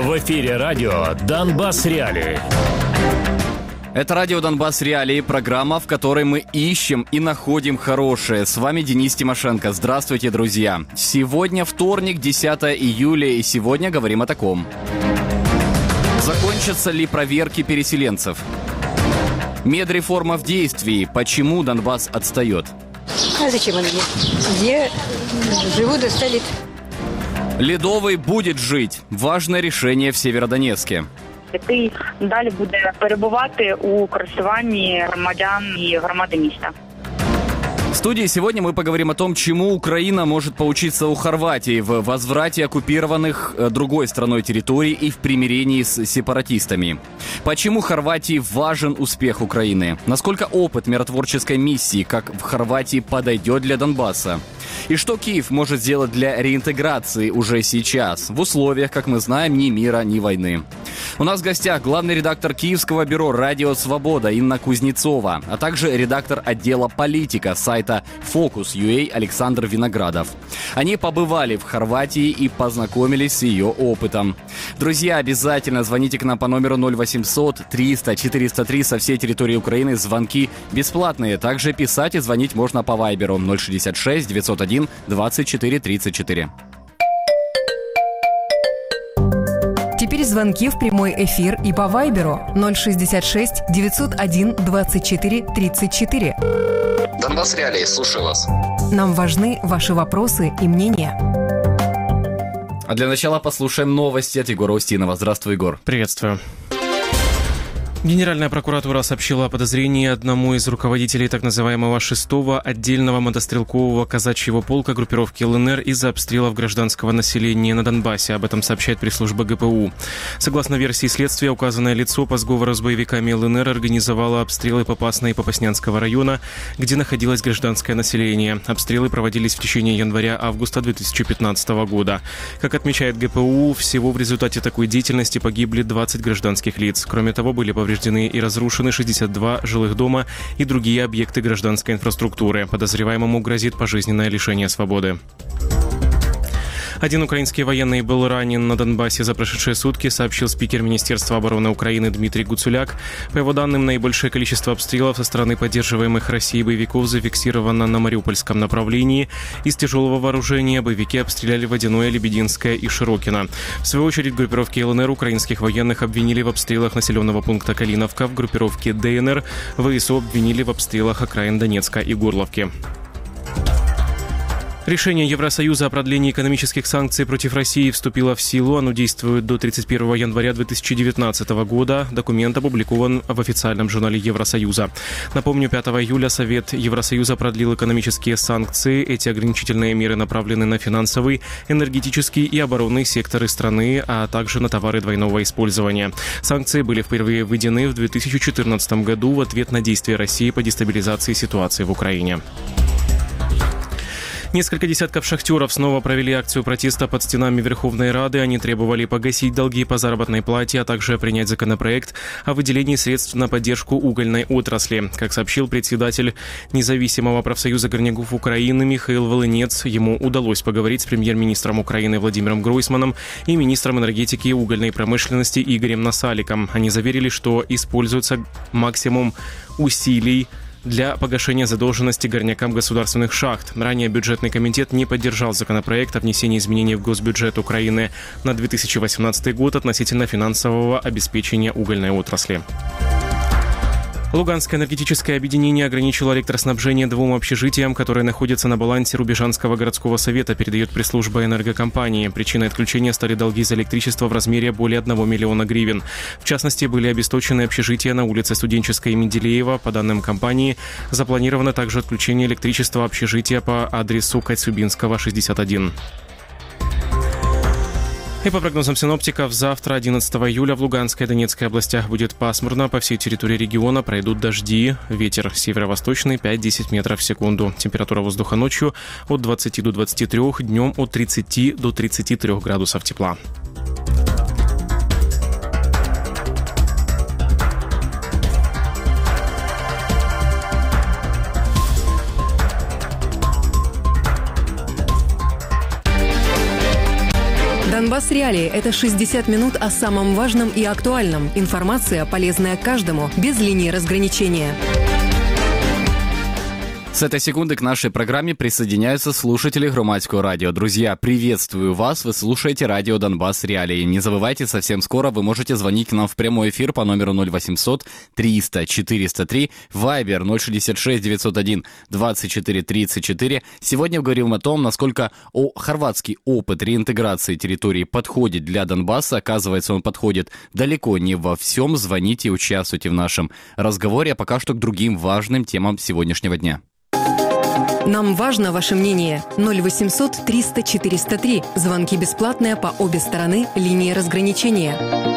В эфире радио «Донбасс Реалии». Это радио «Донбасс Реалии», программа, в которой мы ищем и находим хорошее. С вами Денис Тимошенко. Здравствуйте, друзья. Сегодня вторник, 10 июля, и сегодня говорим о таком. Закончатся ли проверки переселенцев? Медреформа в действии. Почему Донбасс отстает? А зачем они мне? Где живут, достали. Ледовий будет жить. Важное решение в Сєвєродонецьку. Який далі буде перебувати у користуванні громадян і громади міста. В студии сегодня мы поговорим о том, чему Украина может поучиться у Хорватии в возврате оккупированных другой страной территорий и в примирении с сепаратистами. Почему Хорватии важен успех Украины? Насколько опыт миротворческой миссии, как в Хорватии, подойдет для Донбасса? И что Киев может сделать для реинтеграции уже сейчас, в условиях, как мы знаем, ни мира, ни войны? У нас в гостях главный редактор киевского бюро «Радио Свобода» Инна Кузнецова, а также редактор отдела «Политика» сайта Focus.ua Александр Виноградов. Они побывали в Хорватии и познакомились с ее опытом. Друзья, обязательно звоните к нам по номеру 0800 300 403 со всей территории Украины. Звонки бесплатные. Также писать и звонить можно по вайберу 066 901 24 34. Теперь звонки в прямой эфир и по вайберу 066 901 24 34. Донбасс Реалии, слушаю вас. Нам важны ваши вопросы и мнения. А для начала послушаем новости от Егора Устинова. Здравствуй, Егор. Приветствую. Генеральная прокуратура сообщила о подозрении одному из руководителей так называемого 6-го отдельного мотострелкового казачьего полка группировки ЛНР из-за обстрелов гражданского населения на Донбассе. Об этом сообщает пресс-служба ГПУ. Согласно версии следствия, указанное лицо по сговору с боевиками ЛНР организовало обстрелы Попасного и Попаснянского района, где находилось гражданское население. Обстрелы проводились в течение января-августа 2015 года. Как отмечает ГПУ, всего в результате такой деятельности погибли 20 гражданских лиц. Кроме того, были повреждены и разрушены 62 жилых дома и другие объекты гражданской инфраструктуры. Подозреваемому грозит пожизненное лишение свободы. Один украинский военный был ранен на Донбассе за прошедшие сутки, сообщил спикер Министерства обороны Украины Дмитрий Гуцуляк. По его данным, наибольшее количество обстрелов со стороны поддерживаемых Россией боевиков зафиксировано на Мариупольском направлении. Из тяжелого вооружения боевики обстреляли Водяное, Лебединское и Широкино. В свою очередь, группировки ЛНР украинских военных обвинили в обстрелах населенного пункта Калиновка, в группировке ДНР ВСУ обвинили в обстрелах окраин Донецка и Горловки. Решение Евросоюза о продлении экономических санкций против России вступило в силу. Оно действует до 31 января 2019 года. Документ опубликован в официальном журнале Евросоюза. Напомню, 5 июля Совет Евросоюза продлил экономические санкции. Эти ограничительные меры направлены на финансовый, энергетический и оборонный секторы страны, а также на товары двойного использования. Санкции были впервые введены в 2014 году в ответ на действия России по дестабилизации ситуации в Украине. Несколько десятков шахтеров снова провели акцию протеста под стенами Верховной Рады. Они требовали погасить долги по заработной плате, а также принять законопроект о выделении средств на поддержку угольной отрасли. Как сообщил председатель независимого профсоюза горняков Украины Михаил Волынец, ему удалось поговорить с премьер-министром Украины Владимиром Гройсманом и министром энергетики и угольной промышленности Игорем Насаликом. Они заверили, что используется максимум усилий для погашения задолженности горнякам государственных шахт. Ранее бюджетный комитет не поддержал законопроект о внесении изменений в госбюджет Украины на 2018 год относительно финансового обеспечения угольной отрасли. Луганское энергетическое объединение ограничило электроснабжение двум общежитиям, которые находятся на балансе Рубежанского городского совета, передает пресс-служба энергокомпании. Причиной отключения стали долги за электричество в размере более 1 миллиона гривен. В частности, были обесточены общежития на улице Студенческой и Менделеева. По данным компании, запланировано также отключение электричества общежития по адресу Коцюбинского, 61. И по прогнозам синоптиков, завтра, 11 июля, в Луганской и Донецкой областях будет пасмурно. По всей территории региона пройдут дожди. Ветер северо-восточный 5-10 метров в секунду. Температура воздуха ночью от 20 до 23, днем от 30 до 33 градусов тепла. Донбасс Реалии – это 60 минут о самом важном и актуальном. Информация, полезная каждому, без линии разграничения. С этой секунды к нашей программе присоединяются слушатели Громадского радио. Друзья, приветствую вас, вы слушаете радио «Донбасс Реалии». Не забывайте, совсем скоро вы можете звонить к нам в прямой эфир по номеру 0800 300 403, Вайбер 066 901 24 34. Сегодня говорим о том, насколько хорватский опыт реинтеграции территории подходит для Донбасса. Оказывается, он подходит далеко не во всем. Звоните, участвуйте в нашем разговоре, а пока что к другим важным темам сегодняшнего дня. Нам важно ваше мнение. 0800 300 403. Звонки бесплатные по обе стороны линии разграничения.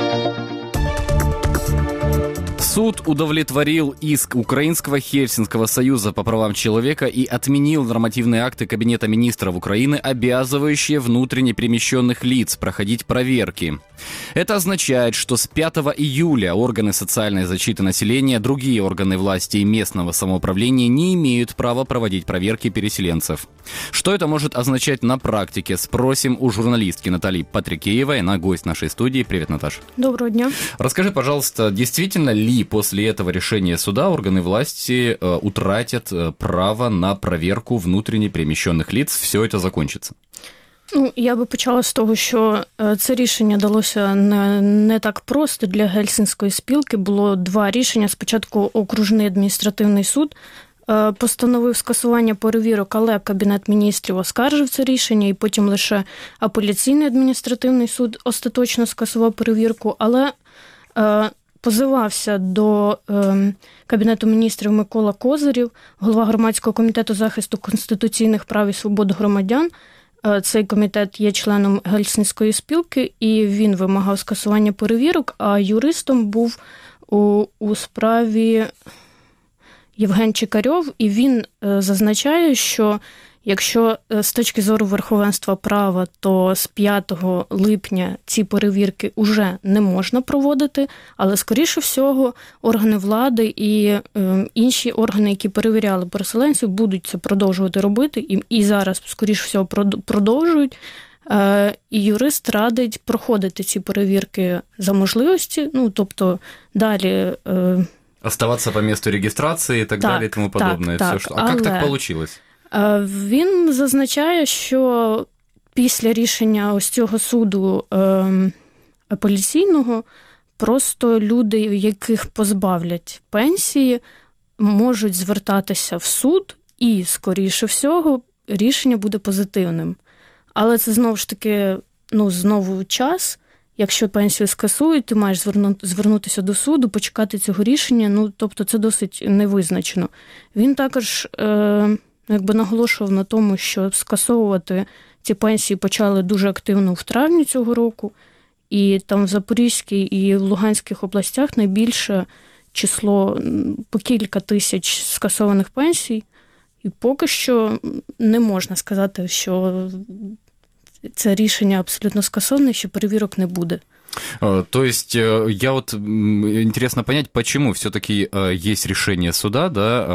Суд удовлетворил иск Украинского Хельсинского союза по правам человека и отменил нормативные акты Кабинета министров Украины, обязывающие внутренне перемещенных лиц проходить проверки. Это означает, что с 5 июля органы социальной защиты населения, другие органы власти и местного самоуправления не имеют права проводить проверки переселенцев. Что это может означать на практике? Спросим у журналистки Натальи Патрикеевой, она гость нашей студии. Привет, Наташа. Доброго дня. Расскажи, пожалуйста, действительно ли после этого решения суда органы власти утратят право на проверку внутренне переміщених лиц? Все это закончится? Я би почала з того, що це рішення далося не так просто для Гельсінської спілки. Було два рішення. Спочатку окружний адміністративний суд постановив скасування перевірок, але Кабінет міністрів оскаржив це рішення, і потім лише апеляційний адміністративний суд остаточно скасував перевірку, але позивався до Кабінету міністрів Микола Козирєв, голова Громадського комітету захисту конституційних прав і свобод громадян. Цей комітет є членом Гельсінської спілки, і він вимагав скасування перевірок, а юристом був у справі Євген Чикарьов, і він зазначає, що якщо з точки зору верховенства права, то з 5 липня ці перевірки вже не можна проводити, але, скоріше всього, органи влади і інші органи, які перевіряли переселенців, будуть це продовжувати робити, і зараз, скоріше всього, продовжують. І юрист радить проходити ці перевірки за можливості, тобто далі... Оставаться по месту регистрации и так далее и тому подобное. Так, все, а как так получилось? Він зазначає, що після рішення ось цього суду апеляційного просто люди, яких позбавлять пенсії, можуть звертатися в суд і, скоріше всього, рішення буде позитивним. Але це знову ж таки, знову час. Якщо пенсію скасують, ти маєш звернутися до суду, почекати цього рішення, тобто це досить невизначено. Він також наголошував на тому, що скасовувати ці пенсії почали дуже активно в травні цього року, і там в Запорізькій і в Луганських областях найбільше число по кілька тисяч скасованих пенсій, і поки що не можна сказати, що це рішення абсолютно скасоване, що перевірок не буде. То есть, интересно понять, почему все-таки есть решение суда, да,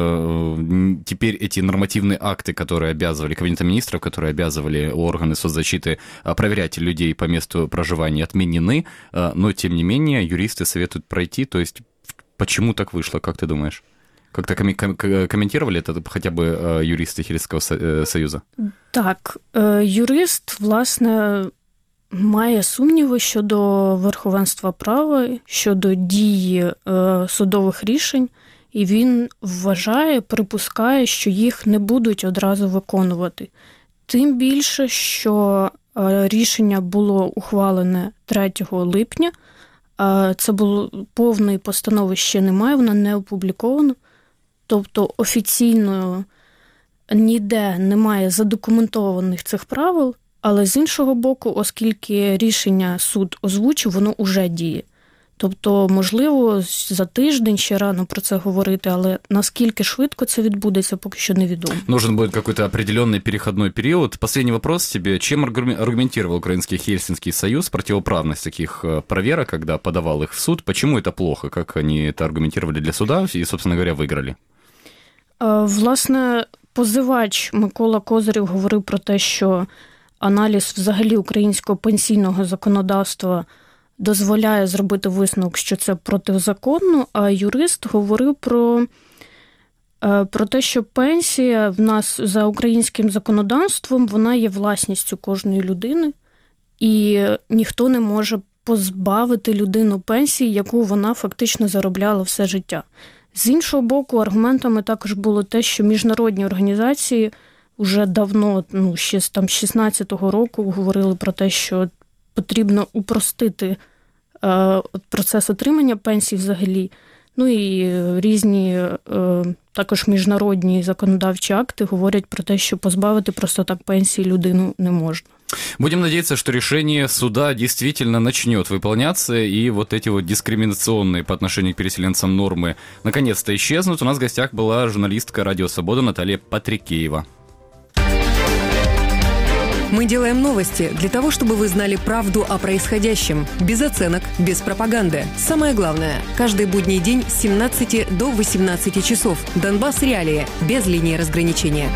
теперь эти нормативные акты, которые обязывали, Кабинета министров, которые обязывали органы соцзащиты проверять людей по месту проживания, отменены, но, тем не менее, юристы советуют пройти, то есть, почему так вышло, как ты думаешь? Как-то комментировали это хотя бы юристы Хельсинського союзу? Так, юрист, власне, має сумніви щодо верховенства права, щодо дії судових рішень, і він вважає, припускає, що їх не будуть одразу виконувати. Тим більше, що рішення було ухвалене 3 липня, це було повної постанови ще немає, вона не опублікована. Тобто офіційно ніде немає задокументованих цих правил, але з іншого боку, оскільки рішення суд озвучив, воно вже діє. Тобто, можливо, за тиждень ще рано про це говорити, але наскільки швидко це відбудеться, поки що невідомо. Нужен будет какой-то определенный переходной период. Последний вопрос тебе. Чем аргументировал Украинский Хельсинский союз противоправность таких проверок, когда подавал их в суд? Почему это плохо? Как они это аргументировали для суда и, собственно говоря, выиграли? Власне, позивач Микола Козирєв говорив про те, що аналіз взагалі українського пенсійного законодавства дозволяє зробити висновок, що це протизаконно, а юрист говорив про те, що пенсія в нас за українським законодавством, вона є власністю кожної людини, і ніхто не може позбавити людину пенсії, яку вона фактично заробляла все життя. З іншого боку, аргументами також було те, що міжнародні організації вже давно, ще з 16-го року говорили про те, що потрібно упростити процес отримання пенсій взагалі. І різні також міжнародні законодавчі акти говорять про те, що позбавити просто так пенсії людину не можна. Будем надеяться, что решение суда действительно начнет выполняться, и вот эти вот дискриминационные по отношению к переселенцам нормы наконец-то исчезнут. У нас в гостях была журналистка «Радио Свобода» Наталья Патрикеева. Мы делаем новости для того, чтобы вы знали правду о происходящем. Без оценок, без пропаганды. Самое главное – каждый будний день с 17 до 18 часов. Донбасс Реалии. Без линии разграничения.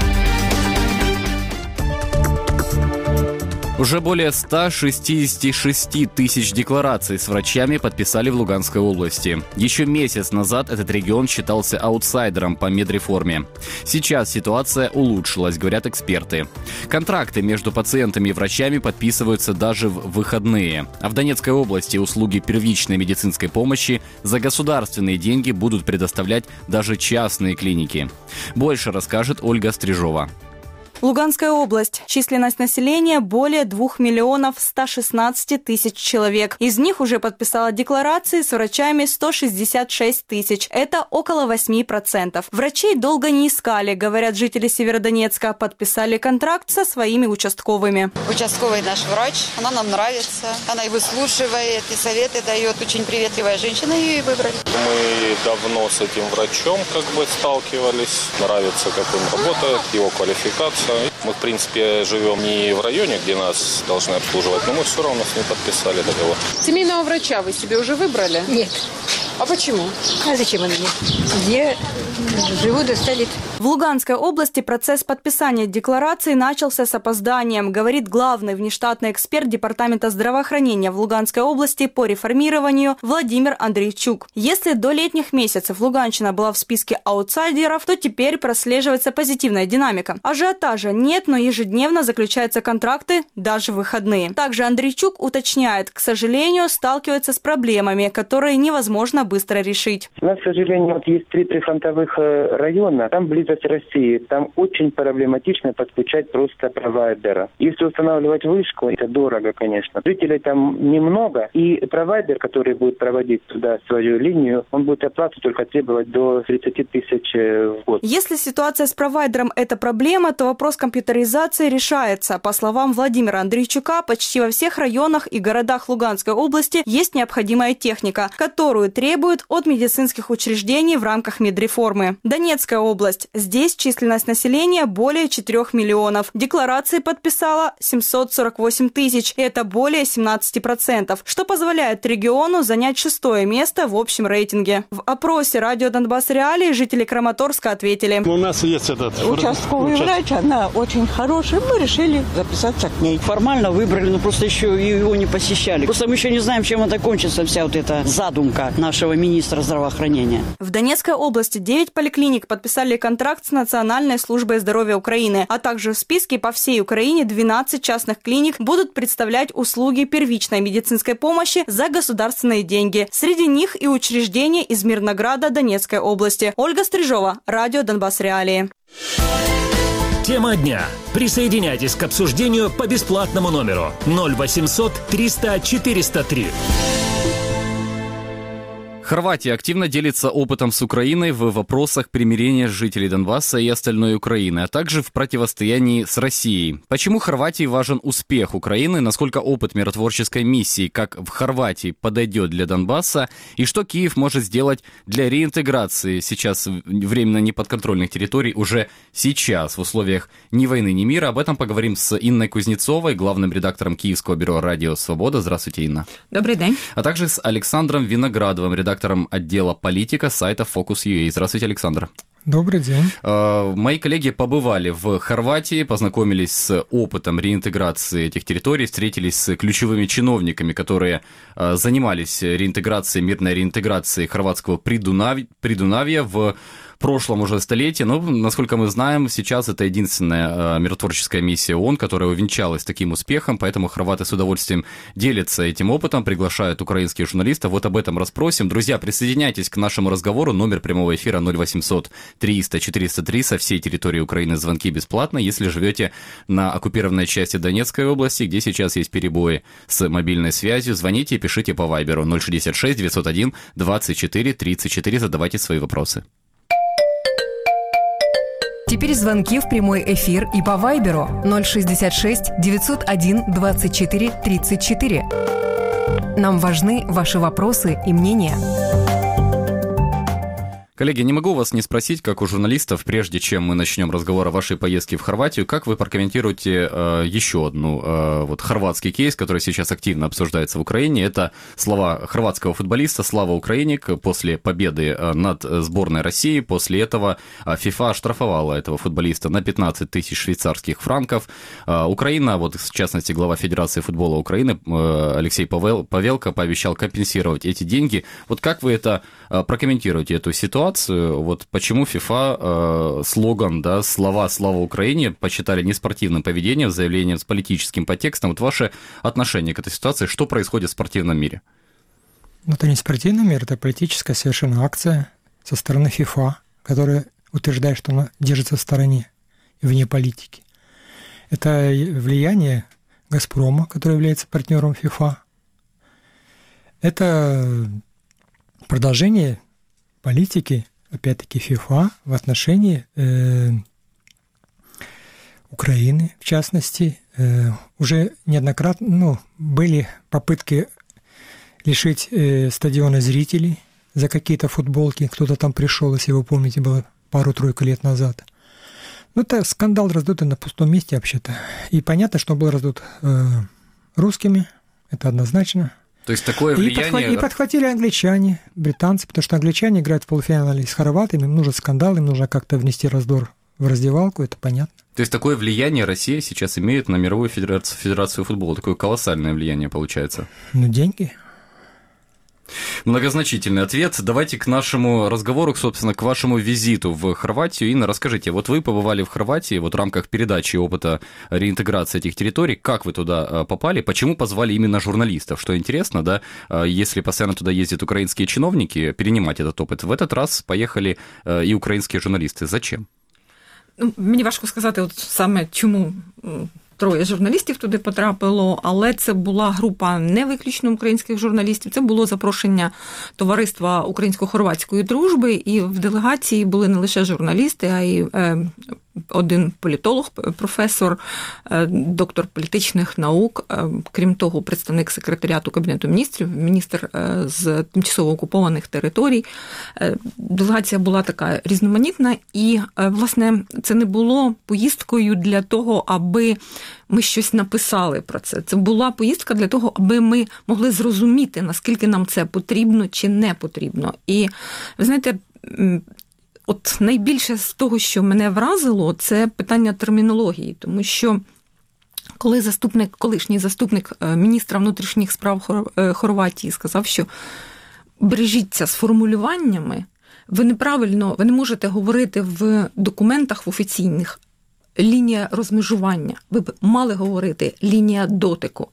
Уже более 166 тысяч деклараций с врачами подписали в Луганской области. Еще месяц назад этот регион считался аутсайдером по медреформе. Сейчас ситуация улучшилась, говорят эксперты. Контракты между пациентами и врачами подписываются даже в выходные. А в Донецкой области услуги первичной медицинской помощи за государственные деньги будут предоставлять даже частные клиники. Больше расскажет Ольга Стрижова. Луганская область. Численность населения более 2 миллионов 116 тысяч человек. Из них уже подписала декларации с врачами 166 тысяч. Это около 8%. Врачей долго не искали, говорят жители Северодонецка. Подписали контракт со своими участковыми. Участковый наш врач, она нам нравится. Она и выслушивает, и советы дает. Очень приветливая женщина, ее и выбрали. Мы давно с этим врачом сталкивались. Нравится, как он работает, его квалификация. Мы, в принципе, живем не в районе, где нас должны обслуживать, но мы все равно с ним подписали договор. Семейного врача вы себе уже выбрали? Нет. А почему? А зачем он мне? Я живу до 100 лет. В Луганской области процесс подписания декларации начался с опозданием, говорит главный внештатный эксперт Департамента здравоохранения в Луганской области по реформированию Владимир Андрейчук. Если до летних месяцев Луганщина была в списке аутсайдеров, то теперь прослеживается позитивная динамика. Ажиотажа нет, но ежедневно заключаются контракты, даже в выходные. Также Андрейчук уточняет, к сожалению, сталкивается с проблемами, которые невозможно быстро решить. У нас, к сожалению, есть 3 прифронтовых района, там близость России, там очень проблематично подключать просто провайдера. Если устанавливать вышку, это дорого, конечно. Жителей там немного, и провайдер, который будет проводить туда свою линию, он будет оплату только требовать до 30 тысяч в год. Если ситуация с провайдером – это проблема, то вопрос компьютеризации решается. По словам Владимира Андрейчука, почти во всех районах и городах Луганской области есть необходимая техника, которую требуют от медицинских учреждений в рамках медреформы. Донецкая область. Здесь численность населения более 4 миллионов. Декларации подписала 748 тысяч. Это более 17%, что позволяет региону занять 6-е место в общем рейтинге. В опросе радио «Донбасс Реалии» жители Краматорска ответили. У нас есть этот участковый врач, она очень хорошая. Мы решили записаться к ней. Формально выбрали, но просто еще его не посещали. Просто мы еще не знаем, чем это кончится, вся вот эта задумка нашего министра здравоохранения. В Донецкой области 9 поликлиник подписали контракт с Национальной службой здоровья Украины, а также в списке по всей Украине 12 частных клиник будут представлять услуги первичной медицинской помощи за государственные деньги. Среди них и учреждения из Мирнограда Донецкой области. Ольга Стрижова, радио «Донбасс Реалии». Тема дня. Присоединяйтесь к обсуждению по бесплатному номеру 0800 300 403. Хорватия активно делится опытом с Украиной в вопросах примирения жителей Донбасса и остальной Украины, а также в противостоянии с Россией. Почему Хорватии важен успех Украины, насколько опыт миротворческой миссии, как в Хорватии, подойдет для Донбасса, и что Киев может сделать для реинтеграции сейчас временно неподконтрольных территорий уже сейчас, в условиях ни войны, ни мира. Об этом поговорим с Инной Кузнецовой, главным редактором Киевского бюро «Радио Свобода». Здравствуйте, Инна. Добрый день. А также с Александром Виноградовым, редактором отдела «Политика» сайта Focus.ua. Здравствуйте, Александр. Добрый день. Мои коллеги побывали в Хорватии, познакомились с опытом реинтеграции этих территорий, встретились с ключевыми чиновниками, которые занимались реинтеграцией, мирной реинтеграцией хорватского Придунавья в прошлом уже столетии, но, насколько мы знаем, сейчас это единственная миротворческая миссия ООН, которая увенчалась таким успехом, поэтому хорваты с удовольствием делятся этим опытом, приглашают украинских журналистов, вот об этом расспросим. Друзья, присоединяйтесь к нашему разговору, номер прямого эфира 0800 300 403, со всей территории Украины звонки бесплатно, если живете на оккупированной части Донецкой области, где сейчас есть перебои с мобильной связью, звоните и пишите по Вайберу 066 901 24 34, задавайте свои вопросы. Теперь звонки в прямой эфир и по Вайберу 066 901 24 34. Нам важны ваши вопросы и мнения. Коллеги, не могу вас не спросить, как у журналистов, прежде чем мы начнем разговор о вашей поездке в Хорватию, как вы прокомментируете еще одну вот хорватский кейс, который сейчас активно обсуждается в Украине. Это слова хорватского футболиста Слава Украиник после победы над сборной России. После этого ФИФА оштрафовала этого футболиста на 15 тысяч швейцарских франков. Украина, вот в частности глава Федерации футбола Украины Алексей Павелко пообещал компенсировать эти деньги. Вот как вы это прокомментируете, эту ситуацию? Вот почему ФИФА слоган, да, слова «Слава Украине» посчитали неспортивным поведением, заявлением с политическим подтекстом? Вот ваше отношение к этой ситуации, что происходит в спортивном мире? Ну, это не спортивный мир, это политическая совершенно акция со стороны ФИФА, которая утверждает, что она держится в стороне и вне политики. Это влияние «Газпрома», который является партнером ФИФА. Это продолжение политики, опять-таки, ФИФА в отношении Украины, в частности. Уже неоднократно были попытки лишить стадиона зрителей за какие-то футболки. Кто-то там пришел, если вы помните, было пару-тройку лет назад. Ну, это скандал раздутый на пустом месте, вообще-то. И понятно, что он был раздут русскими, это однозначно. То есть такое влияние... И подхватили англичане, британцы, потому что англичане играют в полуфинале с хорватами, им нужен скандал, им нужно как-то внести раздор в раздевалку, это понятно. То есть такое влияние Россия сейчас имеет на мировую федерацию футбола, такое колоссальное влияние получается? Ну, деньги. Многозначительный ответ. Давайте к нашему разговору, собственно, к вашему визиту в Хорватию. Инна, расскажите, вот вы побывали в Хорватии вот в рамках передачи опыта реинтеграции этих территорий. Как вы туда попали? Почему позвали именно журналистов? Что интересно, да, если постоянно туда ездят украинские чиновники, перенимать этот опыт. В этот раз поехали і українські журналісти. Зачем? Мені важко сказати, от саме чому 3 журналістів туди потрапило, але це була група не виключно українських журналістів, це було запрошення Товариства Українсько-Хорватської дружби, і в делегації були не лише журналісти, а й один політолог, професор, доктор політичних наук, крім того, представник секретаріату Кабінету міністрів, міністр з тимчасово окупованих територій. Делегація була така різноманітна, і, власне, це не було поїздкою для того, аби ми щось написали про це. Це була поїздка для того, аби ми могли зрозуміти, наскільки нам це потрібно чи не потрібно. І, ви знаєте, от найбільше з того, що мене вразило, це питання термінології, тому що коли колишній заступник міністра внутрішніх справ Хорватії сказав, що бережіться з формулюваннями, ви неправильно, ви не можете говорити в документах в офіційних лінія розмежування, ви б мали говорити лінія дотику.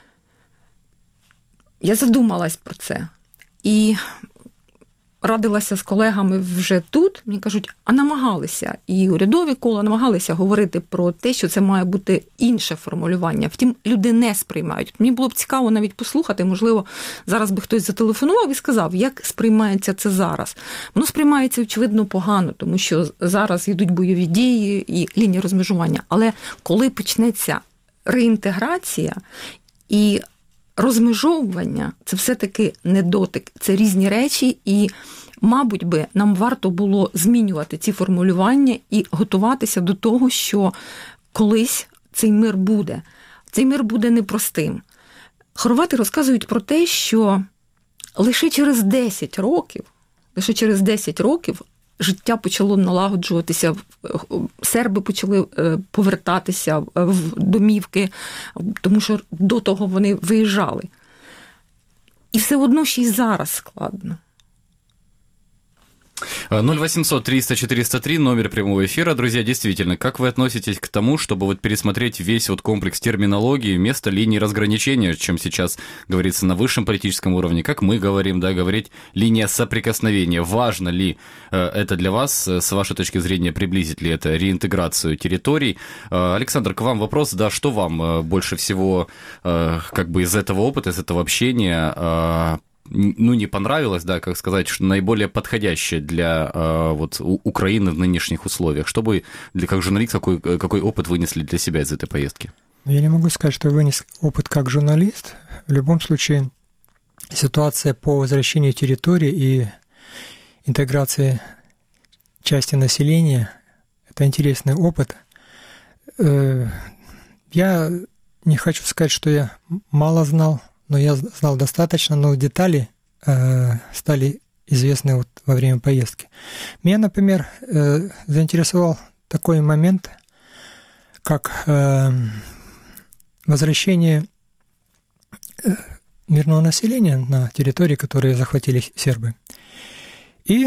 Я задумалась про це і радилася з колегами вже тут, мені кажуть, а намагалися, і урядові кола намагалися говорити про те, що це має бути інше формулювання. Втім, люди не сприймають. Мені було б цікаво навіть послухати, можливо, зараз би хтось зателефонував і сказав, як сприймається це зараз. Воно сприймається, очевидно, погано, тому що зараз йдуть бойові дії і лінія розмежування. Але коли почнеться реінтеграція і розмежовування, це все-таки не дотик, це різні речі, і, мабуть би, нам варто було змінювати ці формулювання і готуватися до того, що колись цей мир буде. Цей мир буде непростим. Хорвати розказують про те, що лише через 10 років життя почало налагоджуватися, серби почали повертатися в домівки, тому що до того вони виїжджали. І все одно ще й зараз складно. 0800-300-403, номер прямого эфира. Друзья, действительно, как вы относитесь к тому, чтобы вот пересмотреть весь вот комплекс терминологии вместо линии разграничения, чем сейчас говорится на высшем политическом уровне, как мы говорим, да, говорить линия соприкосновения. Важно ли это для вас, с вашей точки зрения, приблизит ли это реинтеграцию территорий? Александр, к вам вопрос, да, что вам больше всего как бы из этого опыта, из этого общения не понравилось, да, как сказать, что наиболее подходящее для вот Украины в нынешних условиях? Что бы, как журналист, какой опыт вынесли для себя из этой поездки? Я не могу сказать, что я вынес опыт как журналист. В любом случае, ситуация по возвращению территории и интеграции части населения – это интересный опыт. Я не хочу сказать, что я мало знал, но я знал достаточно, но детали стали известны вот во время поездки. Меня, например, заинтересовал такой момент, как возвращение мирного населения на территории, которые захватили сербы. И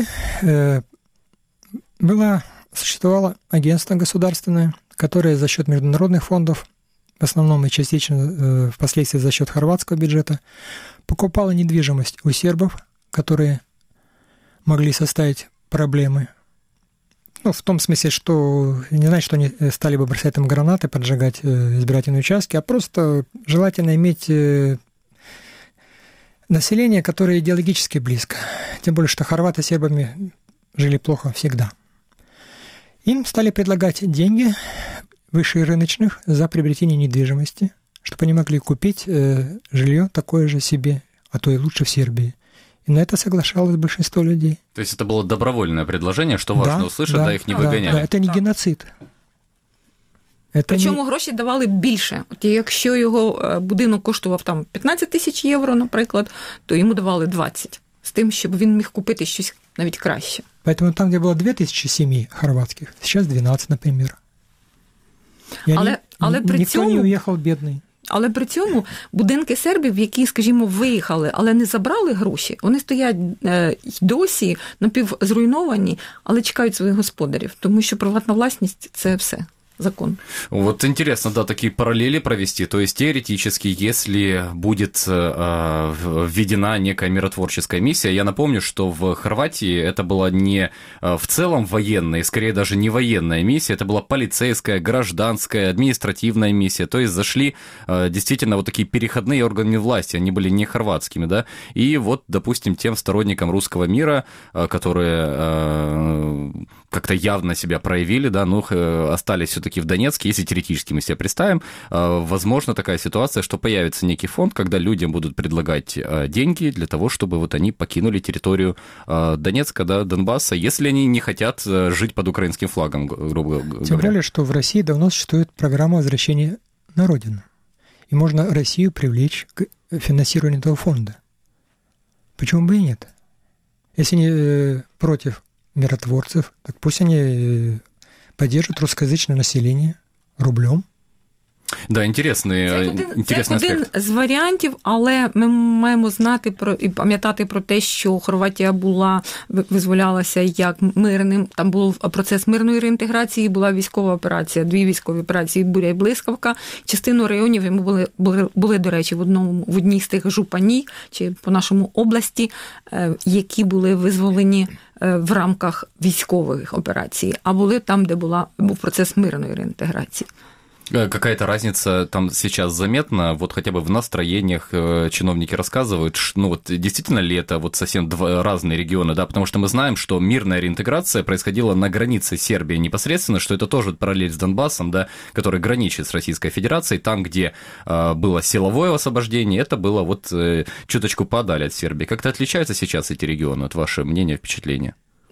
существовало агентство государственное, которое за счет международных фондов, в основном и частично впоследствии за счет хорватского бюджета, покупала недвижимость у сербов, которые могли составить проблемы. Ну, в том смысле, что не значит, что они стали бы бросать там гранаты, поджигать избирательные участки, а просто желательно иметь население, которое идеологически близко. Тем более, что хорваты с сербами жили плохо всегда. Им стали предлагать деньги выше рыночных за приобретение недвижимости, чтобы они могли купить жилье такое же себе, а то и лучше в Сербии. И на это соглашалось большинство людей. То есть это было добровольное предложение, что важно услышать, да, их не выгоняли. Да, это не геноцид. Причому гроші давали більше. От якщо його будинок коштував там 15 тисяч євро, наприклад, то йому давали 20, з тим, щоб він міг купити щось навіть краще. Поэтому там, где было 2000 семей хорватских, сейчас 12, например. Але при ніхто цьому, не уїхав бідний. Але при цьому будинки сербів, які, скажімо, виїхали, але не забрали гроші, вони стоять досі напівзруйновані, але чекають своїх господарів, тому що приватна власність – це все. Закон. Вот интересно, да, такие параллели провести. То есть теоретически, если будет введена некая миротворческая миссия, я напомню, что в Хорватии это была не в целом военная, скорее даже не военная миссия, это была полицейская, гражданская, административная миссия. То есть зашли действительно вот такие переходные органы власти, они были не хорватскими, да. И вот, допустим, тем сторонникам русского мира, которые как-то явно себя проявили, да, ну, остались все-таки в Донецке, если теоретически мы себе представим, возможно такая ситуация, что появится некий фонд, когда людям будут предлагать деньги для того, чтобы вот они покинули территорию Донецка, да, Донбасса, если они не хотят жить под украинским флагом, грубо говоря. Тем более, что в России давно существует программа возвращения на родину. И можно Россию привлечь к финансированию этого фонда. Почему бы и нет? Если они против миротворцев, так пусть они поддержат русскоязычное население рублем. Да, інтересний це один з варіантів, але ми маємо знати і пам'ятати про те, що Хорватія визволялася як мирним, там був процес мирної реінтеграції, була військова операція, 2 військові операції «Буря» і «Блискавка». Частину районів ми були, до речі, в одній з тих жупаній, чи по-нашому області, які були визволені в рамках військових операцій, а були там, де був процес мирної реінтеграції. Какая-то разница там сейчас заметна, вот хотя бы в настроениях чиновники рассказывают, ну вот действительно ли это вот совсем два разные регионы, да, потому что мы знаем, что мирная реинтеграция происходила на границе Сербии непосредственно, что это тоже параллель с Донбассом, да, который граничит с Российской Федерацией, там, где было силовое освобождение, это было вот чуточку подали от Сербии. Как-то отличаются сейчас эти регионы, от ваше мнение, впечатление?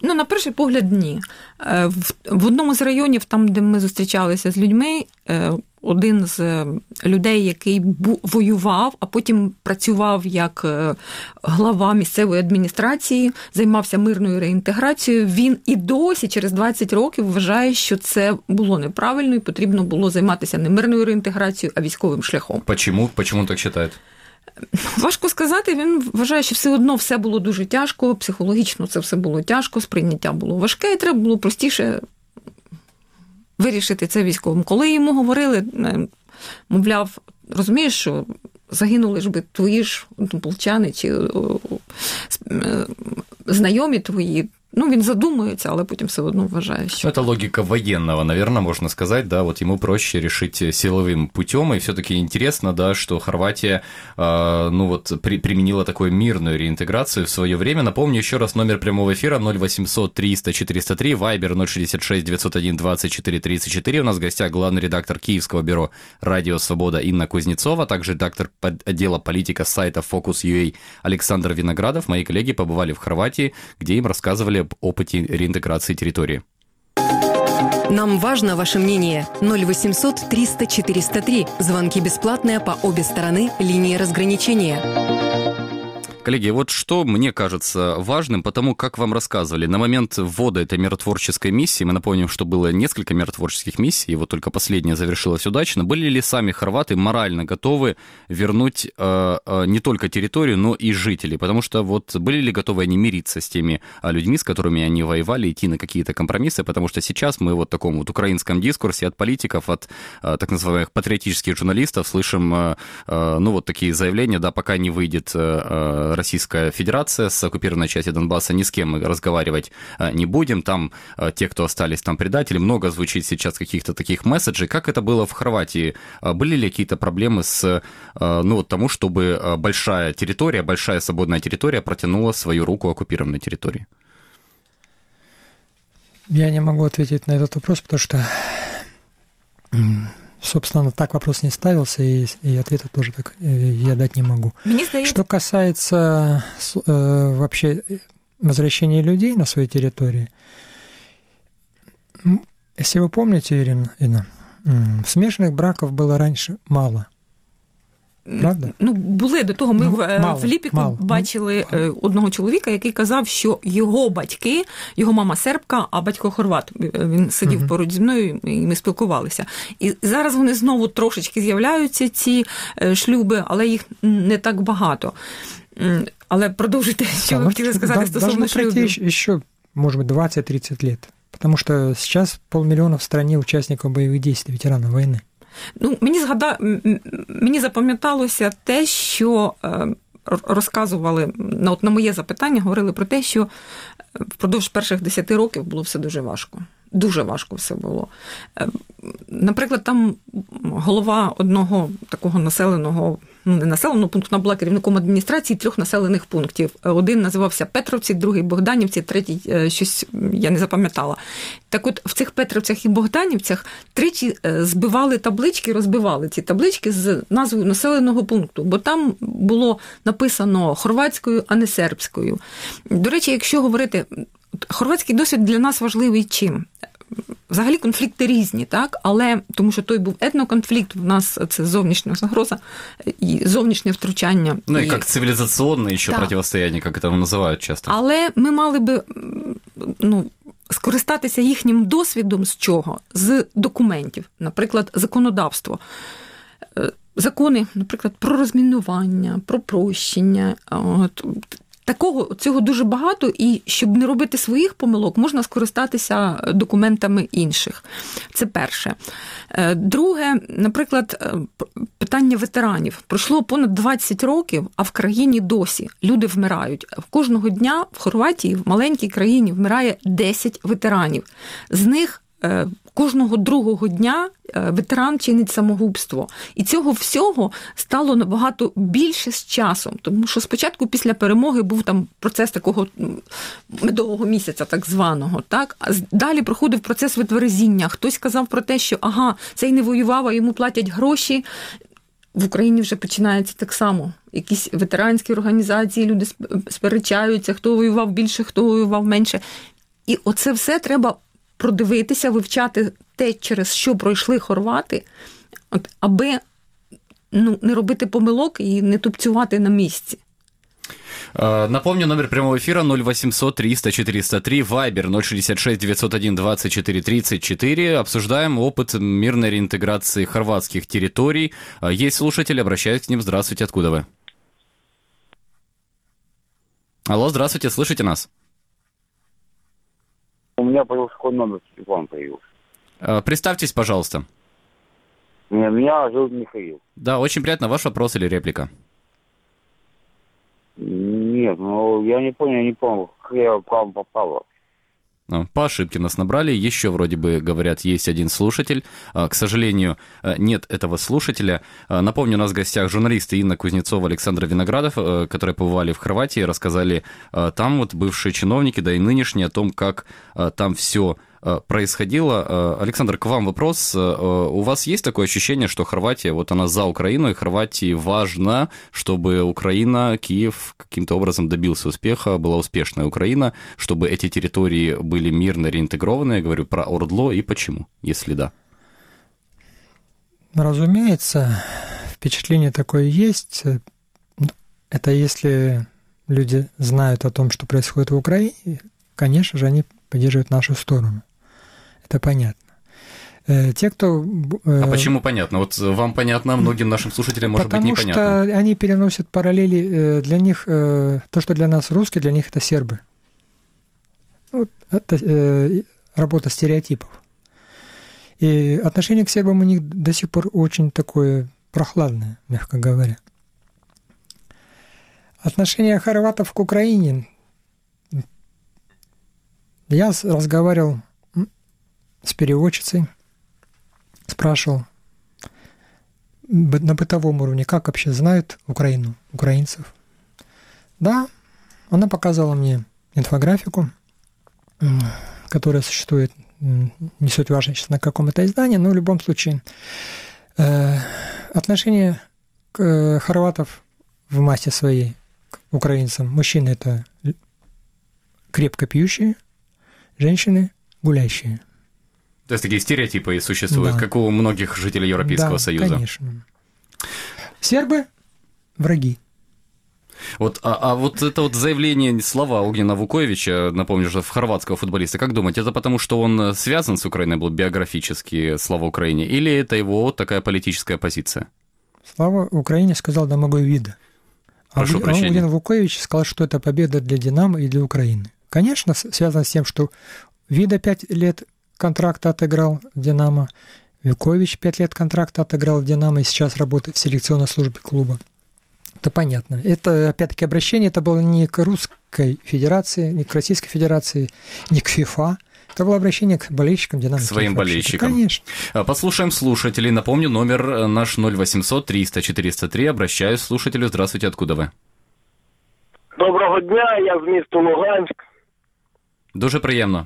Ну, на перший погляд, ні. В одному з районів, там, де ми зустрічалися з людьми, один з людей, який воював, а потім працював як глава місцевої адміністрації, займався мирною реінтеграцією, він і досі, через 20 років, вважає, що це було неправильно і потрібно було займатися не мирною реінтеграцією, а військовим шляхом. Почему так вважає? Важко сказати, він вважає, що все одно все було дуже тяжко, психологічно це все було тяжко, сприйняття було важке, і треба було простіше вирішити це військовим. Коли йому говорили, мовляв, розумієш, що загинули ж би твої ж однополчани чи знайомі твої, ну, він задумується, але потім все одно вважає, що... Это логика военного, наверное, можно сказать, да, вот ему проще решить силовым путем, и все-таки интересно, да, что Хорватия, ну вот, применила такую мирную реинтеграцию в свое время. Напомню еще раз номер прямого эфира 0800 300 403, Вайбер 066 901 24 34. У нас в гостях главный редактор Киевского бюро «Радио Свобода» Инна Кузнецова, также редактор отдела политика сайта Focus.ua Александр Виноградов. Мои коллеги побывали в Хорватии, где им рассказывали об опыте реинтеграции территории. Нам важно ваше мнение. 0800 300 403. Звонки бесплатные по обе стороны линии разграничения. Коллеги, вот что мне кажется важным, потому как вам рассказывали, на момент ввода этой миротворческой миссии, мы напомним, что было несколько миротворческих миссий, и вот только последняя завершилась удачно, были ли сами хорваты морально готовы вернуть не только территорию, но и жителей? Потому что вот были ли готовы они мириться с теми людьми, с которыми они воевали, идти на какие-то компромиссы? Потому что сейчас мы вот в таком вот украинском дискурсе от политиков, от так называемых патриотических журналистов слышим, ну вот такие заявления, да, пока не выйдет Российская Федерация с оккупированной части Донбасса, ни с кем мы разговаривать не будем, там те, кто остались, там предатели, много звучит сейчас каких-то таких месседжей. Как это было в Хорватии? Были ли какие-то проблемы с, ну, вот тому, чтобы большая территория, большая свободная территория протянула свою руку оккупированной территории? Я не могу ответить на этот вопрос, потому что, собственно, так вопрос не ставился, и ответа тоже так я дать не могу. Что касается вообще возвращения людей на свои территории, если вы помните, Ирина, смешанных браков было раньше мало. Правда? Ну, були до того. Ми в Ліпіку бачили одного чоловіка, який казав, що його батьки, його мама сербка, а батько хорват. Він сидів поруч зі мною, і ми спілкувалися. І зараз вони знову трошечки з'являються, ці шлюби, але їх не так багато. Але продовжуйте, що ви хотіли сказати стосовно шлюбів. Должно пройти еще, может быть, 20-30 лет. Потому что сейчас 500 000 в стране участников боевых действий, ветеранов войны. Ну, мені запам'яталося те, що розказували, на моє запитання, говорили про те, що впродовж перших 10 років було все дуже важко. Дуже важко все було. Наприклад, там голова одного такого населеного, ну не населеного пункту, вона була керівником адміністрації 3 населених пунктів. Один називався Петровці, другий Богданівці, третій щось я не запам'ятала. Так от в цих Петровцях і Богданівцях тричі збивали таблички, розбивали ці таблички з назвою населеного пункту, бо там було написано хорватською, а не сербською. До речі, якщо говорити, хорватський досвід для нас важливий чим? Взагалі конфлікти різні, так? Але тому що той був етноконфлікт, в нас це зовнішня загроза і зовнішнє втручання. Ну і як цивілізаційне ще протистояння, як це називають часто. Але ми мали би, ну, скористатися їхнім досвідом з чого? З документів, наприклад, законодавство. Закони, наприклад, про розмінування, про прощення, цього дуже багато, і щоб не робити своїх помилок, можна скористатися документами інших. Це перше. Друге, наприклад, питання ветеранів. Пройшло понад 20 років, а в країні досі люди вмирають. Кожного дня в Хорватії, в маленькій країні, вмирає 10 ветеранів. З них кожного другого дня ветеран чинить самогубство. І цього всього стало набагато більше з часом. Тому що спочатку після перемоги був там процес такого медового місяця, так званого. Так? А далі проходив процес витверезіння. Хтось казав про те, що цей не воював, а йому платять гроші. В Україні вже починається так само. Якісь ветеранські організації, люди сперечаються, хто воював більше, хто воював менше. І оце все треба продивитися, вивчати те, через що пройшли хорвати, аби не робити помилок і не тупцювати на місці. Напомню, номер прямого эфира 0800 300 403, Вайбер 066 901 24 34. Обсуждаем опыт мирной реинтеграции хорватских территорий. Есть слушатели, обращаюсь к ним. Здравствуйте, откуда вы? Алло, здравствуйте, слышите нас? У меня появился какой номер телефона появился. Представьтесь, пожалуйста. Меня зовут Михаил. Да, очень приятно. Ваш вопрос или реплика? Нет, я не помню, как я к вам попал. По ошибке нас набрали. Еще вроде бы, говорят, есть один слушатель. К сожалению, нет этого слушателя. Напомню, у нас в гостях журналисты Инна Кузнецова, Александр Виноградов, которые побывали в Хорватии, рассказали там вот бывшие чиновники, да и нынешние, о том, как там все происходило. Александр, к вам вопрос. У вас есть такое ощущение, что Хорватия, вот она за Украину, и Хорватии важно, чтобы Украина, Киев каким-то образом добился успеха, была успешная Украина, чтобы эти территории были мирно реинтегрованы? Я говорю про ОРДЛО, и почему, если да? Разумеется, впечатление такое есть. Это если люди знают о том, что происходит в Украине, конечно же, они поддерживают нашу сторону. Это понятно. Те, кто... А почему понятно? Вот вам понятно, многим нашим слушателям может быть непонятно. Потому что они переносят параллели. Для них то, что для нас русские, для них это сербы. Вот это работа стереотипов. И отношение к сербам у них до сих пор очень такое прохладное, мягко говоря. Отношение хорватов к Украине... Я разговаривал с переводчицей, спрашивал на бытовом уровне, как вообще знают Украину, украинцев. Да, она показала мне инфографику, которая существует, не суть важно сейчас на каком это издании, но в любом случае отношение к хорватов в массе своей к украинцам. Мужчины – это крепко пьющие, женщины гулящие. То есть такие стереотипы существуют, да, как у многих жителей Европейского Союза. Да, конечно. Сербы – враги. Вот, а вот это вот заявление, слова Огнена Вукоевича, напомню, что хорватского футболиста, как думаете, это потому, что он связан с Украиной, был биографически, слава Украине, или это его такая политическая позиция? Слава Украине сказал домовой вида. Прошу прощения. Огнен Вукоевич сказал, что это победа для «Динамо» и для Украины. Конечно, связано с тем, что Вида 5 лет контракта отыграл в «Динамо», Вукоевич 5 лет контракта отыграл в «Динамо» и сейчас работает в селекционной службе клуба. Это понятно. Это, опять-таки, обращение это было не к Русской Федерации, не к Российской Федерации, не к ФИФА. Это было обращение к болельщикам «Динамо». К своим болельщикам. Конечно. Послушаем слушателей. Напомню, номер наш 0800 300 403. Обращаюсь к слушателю. Здравствуйте, откуда вы? Доброго дня, я з міста Луганськ. Дуже приємно.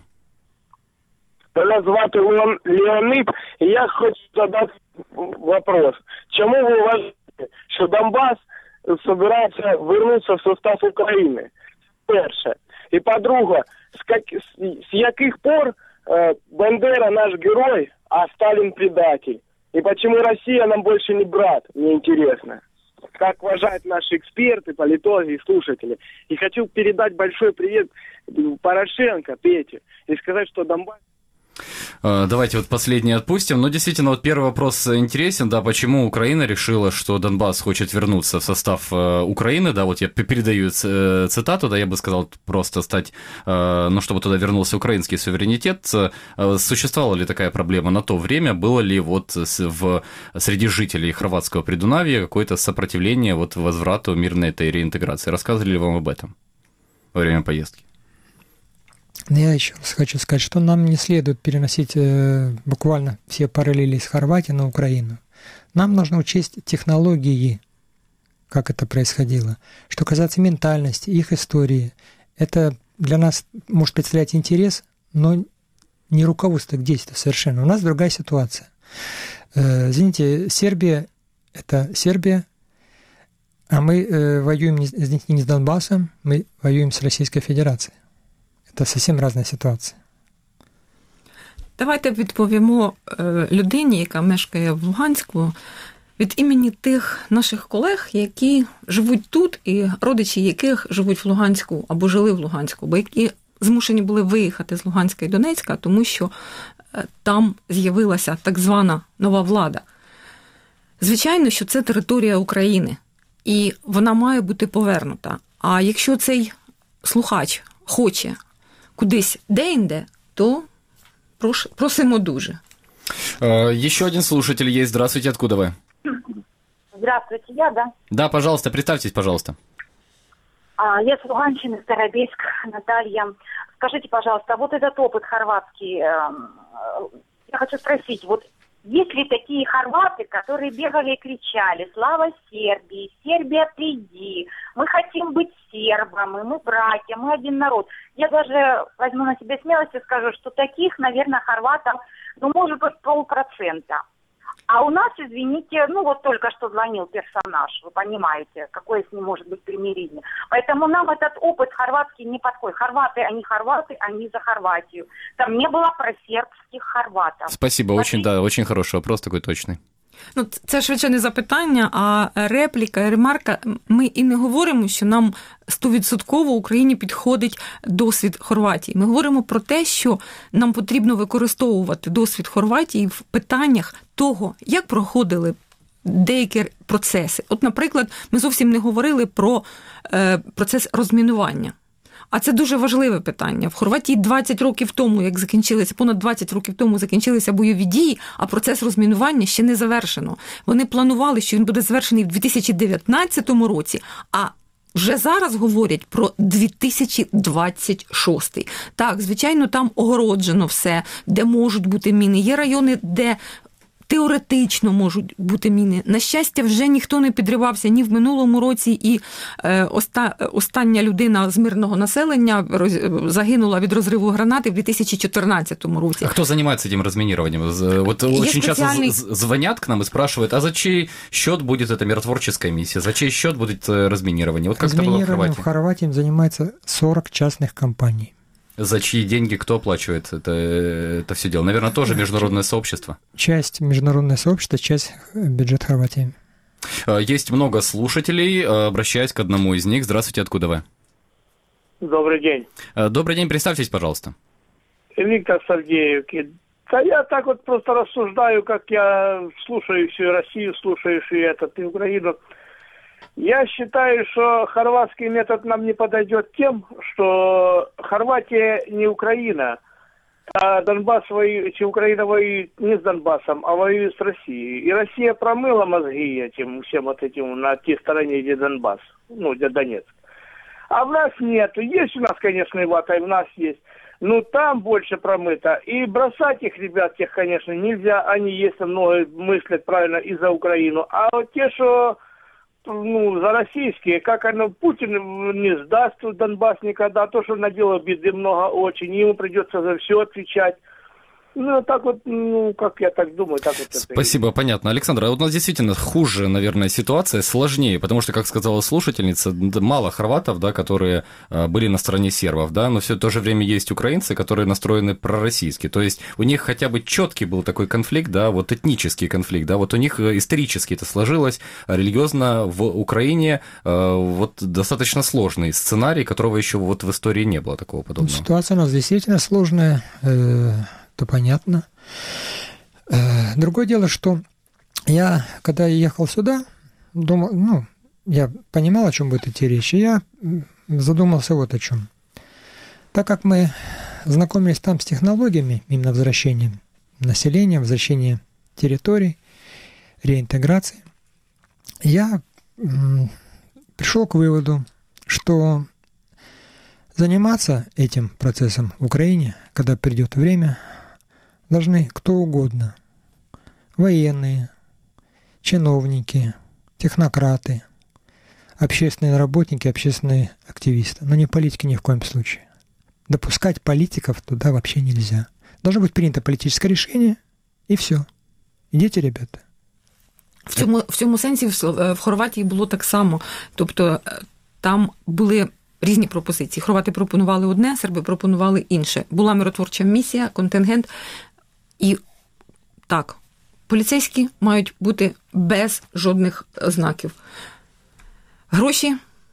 Мене звати Леонид, і я хочу задати вопрос. Чому ви вважаєте, що Донбас собирається вернутися в состав України? Перше. І по-друге, з яких пор Бандера наш герой, а Сталин предатель? И почему Россия нам больше не брат? Мне интересно. Как уважают наши эксперты, политологи и слушатели. И хочу передать большой привет Порошенко, Пете, и сказать, что Донбасс... Давайте вот последний отпустим. Но действительно, вот первый вопрос интересен, да, почему Украина решила, что Донбасс хочет вернуться в состав Украины, да, вот я передаю цитату, да, я бы сказал, просто стать, ну, чтобы туда вернулся украинский суверенитет. Существовала ли такая проблема на то время, было ли вот среди жителей хорватского Придунавья какое-то сопротивление вот возврату мирной этой реинтеграции? Рассказывали ли вам об этом во время поездки? Я еще раз хочу сказать, что нам не следует переносить буквально все параллели с Хорватией на Украину. Нам нужно учесть технологии, как это происходило. Что касается ментальности, их истории, это для нас может представлять интерес, но не руководство к действию совершенно. У нас другая ситуация. Извините, Сербия – это Сербия, а мы воюем не с Донбассом, мы воюем с Российской Федерацией. Это совсем разная ситуация. Давайте відповімо людині, яка мешкає в Луганську, від імені тих наших колег, які живуть тут, і родичі яких живуть в Луганську або жили в Луганську, бо які змушені були виїхати з Луганська і Донецька, тому що там з'явилася так звана нова влада. Звичайно, що це територія України, і вона має бути повернута. А якщо цей слухач хоче кудись де-інде, то просимо дуже. Еще один слушатель есть. Здравствуйте, откуда вы? Здравствуйте, я, да? Да, пожалуйста, представьтесь, пожалуйста. Я с Луганщины, Старобельск, Наталья. Скажите, пожалуйста, вот этот опыт хорватский, я хочу спросить, вот есть ли такие хорваты, которые бегали и кричали: «Слава Сербии! Сербия, приди! Мы хотим быть сербами, мы братья, мы один народ». Я даже возьму на себя смелость и скажу, что таких, наверное, хорватов, может быть, 0,5%. А у нас, извините, вот только что звонил персонаж, вы понимаете, какое с ним может быть примирение. Поэтому нам этот опыт хорватский не подходит. Хорваты, они за Хорватию. Там не было просербских хорватов. Спасибо, очень хороший вопрос, такой точный. Це швидше не запитання, а репліка, ремарка. Ми і не говоримо, що нам 100% Україні підходить досвід Хорватії. Ми говоримо про те, що нам потрібно використовувати досвід Хорватії в питаннях того, як проходили деякі процеси. От, наприклад, ми зовсім не говорили про процес розмінування. А це дуже важливе питання. В Хорватії 20 років тому, понад 20 років тому закінчилися бойові дії, а процес розмінування ще не завершено. Вони планували, що він буде завершений в 2019 році, а вже зараз говорять про 2026. Так, звичайно, там огороджено все, де можуть бути міни. Є райони, де теоретично можуть бути міни. На щастя, вже ніхто не підривався ні в минулому році, і остання людина з мирного населення загинула від розриву гранати в 2014 році. А кто занимается этим разминированием? Вот очень часто звонят к нам и спрашивают, а за чей счет будет эта миротворческая миссия? За чей счет будет разминирование? Вот как это было в Хорватии? В Хорватии занимается 40 частных компаний. За чьи деньги кто оплачивает это все дело? Наверное, тоже международное сообщество? Часть международное сообщество, часть бюджет Хорватии. Есть много слушателей. Обращаюсь к одному из них. Здравствуйте, откуда вы? Добрый день. Добрый день, представьтесь, пожалуйста. Виктор Савдеевки. Да я так вот просто рассуждаю, как я слушаю всю Россию, слушаю и Украину. Я считаю, что хорватский метод нам не подойдет тем, что Хорватия не Украина, а Донбасс воюет, Украина воюет не с Донбассом, а воюет с Россией. И Россия промыла мозги всем на той стороне, где Донбасс, где Донецк. А в нас нету. Есть у нас, конечно, и вата, и в нас есть. Но там больше промыто. И бросать их, ребят, конечно, нельзя. Они, если много мыслят правильно, и за Украину. А вот те, что за российские, как Путин не сдаст Донбасс никогда, то, что наделал беды много очень, ему придется за все отвечать. Так вот, как я так думаю, так вот. Спасибо, понятно. Александр, а вот у нас действительно хуже, наверное, ситуация, сложнее, потому что, как сказала слушательница, мало хорватов, да, которые были на стороне сербов, да, но все в то же время есть украинцы, которые настроены пророссийски. То есть у них хотя бы четкий был такой конфликт, да, вот этнический конфликт, да, вот у них исторически это сложилось, религиозно в Украине вот достаточно сложный сценарий, которого еще вот в истории не было такого подобного. Ситуация у нас действительно сложная. То понятно. Другое дело, что когда я ехал сюда, думал, я понимал, о чем будет идти речь, и я задумался вот о чем. Так как мы знакомились там с технологиями, именно возвращения населения, возвращения территорий, реинтеграции, я пришел к выводу, что заниматься этим процессом в Украине, когда придет время, должны кто угодно. Военные, чиновники, технократы, общественные работники, общественные активисты. Но не политики ни в коем случае. Допускать политиков туда вообще нельзя. Должно быть принято политическое решение, і все. Ідіть, ребята. В цьому сенсі в Хорватії було так само. Тобто там були різні пропозиції. Хорвати пропонували одне, серби пропонували інше. Була миротворча місія, контингент. І так, поліцейські мають бути без жодних знаків. Гроші,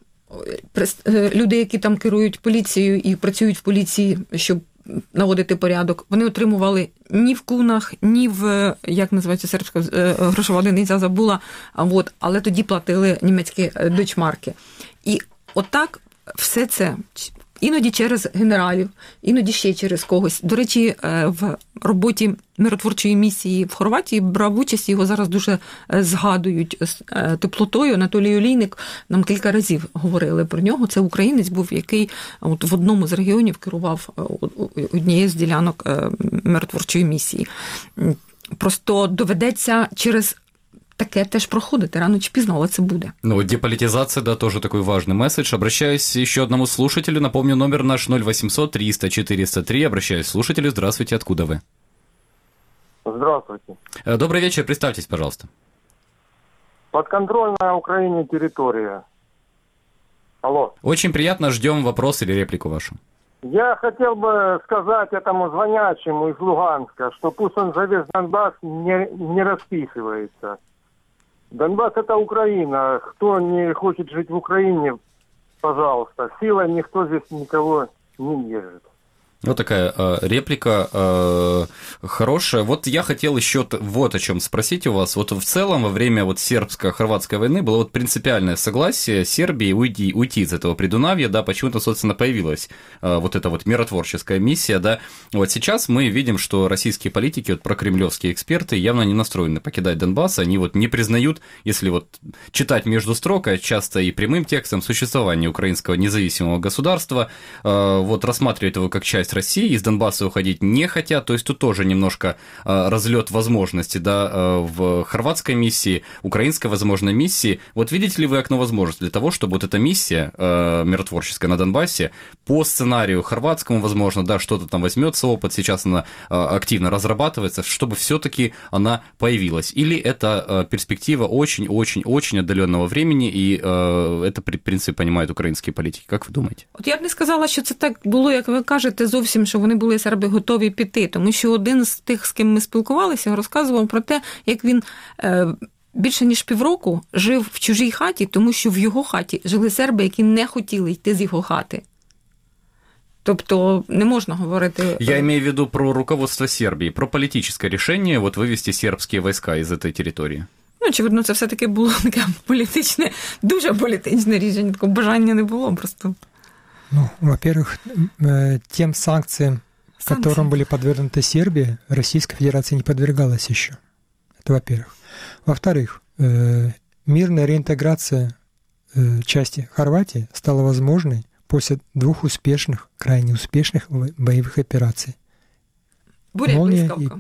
люди, які там керують поліцією і працюють в поліції, щоб наводити порядок, вони отримували ні в кунах, ні в, як називається сербська грошова одиниця, забула, але тоді платили німецькі дойчмарки. І отак все це, іноді через генералів, іноді ще через когось. До речі, в роботі миротворчої місії в Хорватії брав участь, його зараз дуже згадують з теплотою. Анатолій Олійник, нам кілька разів говорили про нього. Це українець був, який в одному з регіонів керував однією з ділянок миротворчої місії. Просто доведеться через таке теж проходити, рано чи пізно, але це буде. Деполитизация, да, тоже такой важный месседж. Обращаюсь еще одному слушателю. Напомню, номер наш 0800 300 403. Обращаюсь к слушателю. Здравствуйте, откуда вы? Здравствуйте. Добрый вечер, представьтесь, пожалуйста. Подконтрольная Украине территория. Алло. Очень приятно, ждем вопрос или реплику вашу. Я хотел бы сказать этому звонящему из Луганска, что пусть он за весь Донбасс не расписывается. Донбасс – это Украина. Кто не хочет жить в Украине, пожалуйста. Силой никто здесь никого не держит. Вот такая реплика хорошая. Вот я хотел еще вот о чем спросить у вас. Вот в целом во время вот сербско-хорватской войны было вот принципиальное согласие Сербии уйти из этого Придунавья, да, почему-то, собственно, появилась вот эта вот миротворческая миссия, да. Вот сейчас мы видим, что российские политики, вот прокремлевские эксперты явно не настроены покидать Донбасс, они вот не признают, если вот читать между строк, а часто и прямым текстом, существование украинского независимого государства, вот рассматривают его как часть России, из Донбасса уходить не хотят, то есть тут тоже немножко разлет возможностей, да, в хорватской миссии, украинской, возможно, миссии. Вот видите ли вы окно возможностей для того, чтобы вот эта миссия миротворческая на Донбассе по сценарию хорватскому, возможно, да, что-то там возьмется опыт, сейчас она активно разрабатывается, чтобы все-таки она появилась? Или это перспектива очень-очень-очень отдаленного времени, и это, в принципе, понимают украинские политики? Как вы думаете? От я б не сказала, що це так було, як ви кажете, зовсім, що вони були, серби, готові піти, тому що один з тих, з ким ми спілкувалися, розказував про те, як він більше ніж півроку жив в чужій хаті, тому що в його хаті жили серби, які не хотіли йти з його хати. Тобто не можна говорити... Я имею в виду про руководство Сербии, про политическое решение вот вывести сербские войска из этой территории. Ну, очевидно, це все-таки було таке політичне, дуже політичне рішення, такого бажання не було просто. Ну, во-первых, тем санкциям, которым были подвергнуты Сербия, Российская Федерация не подвергалась еще. Это во-первых. Во-вторых, мирная реинтеграция части Хорватии стала возможной после 2 успешных, крайне успешных боевых операций. Буря и блискавка.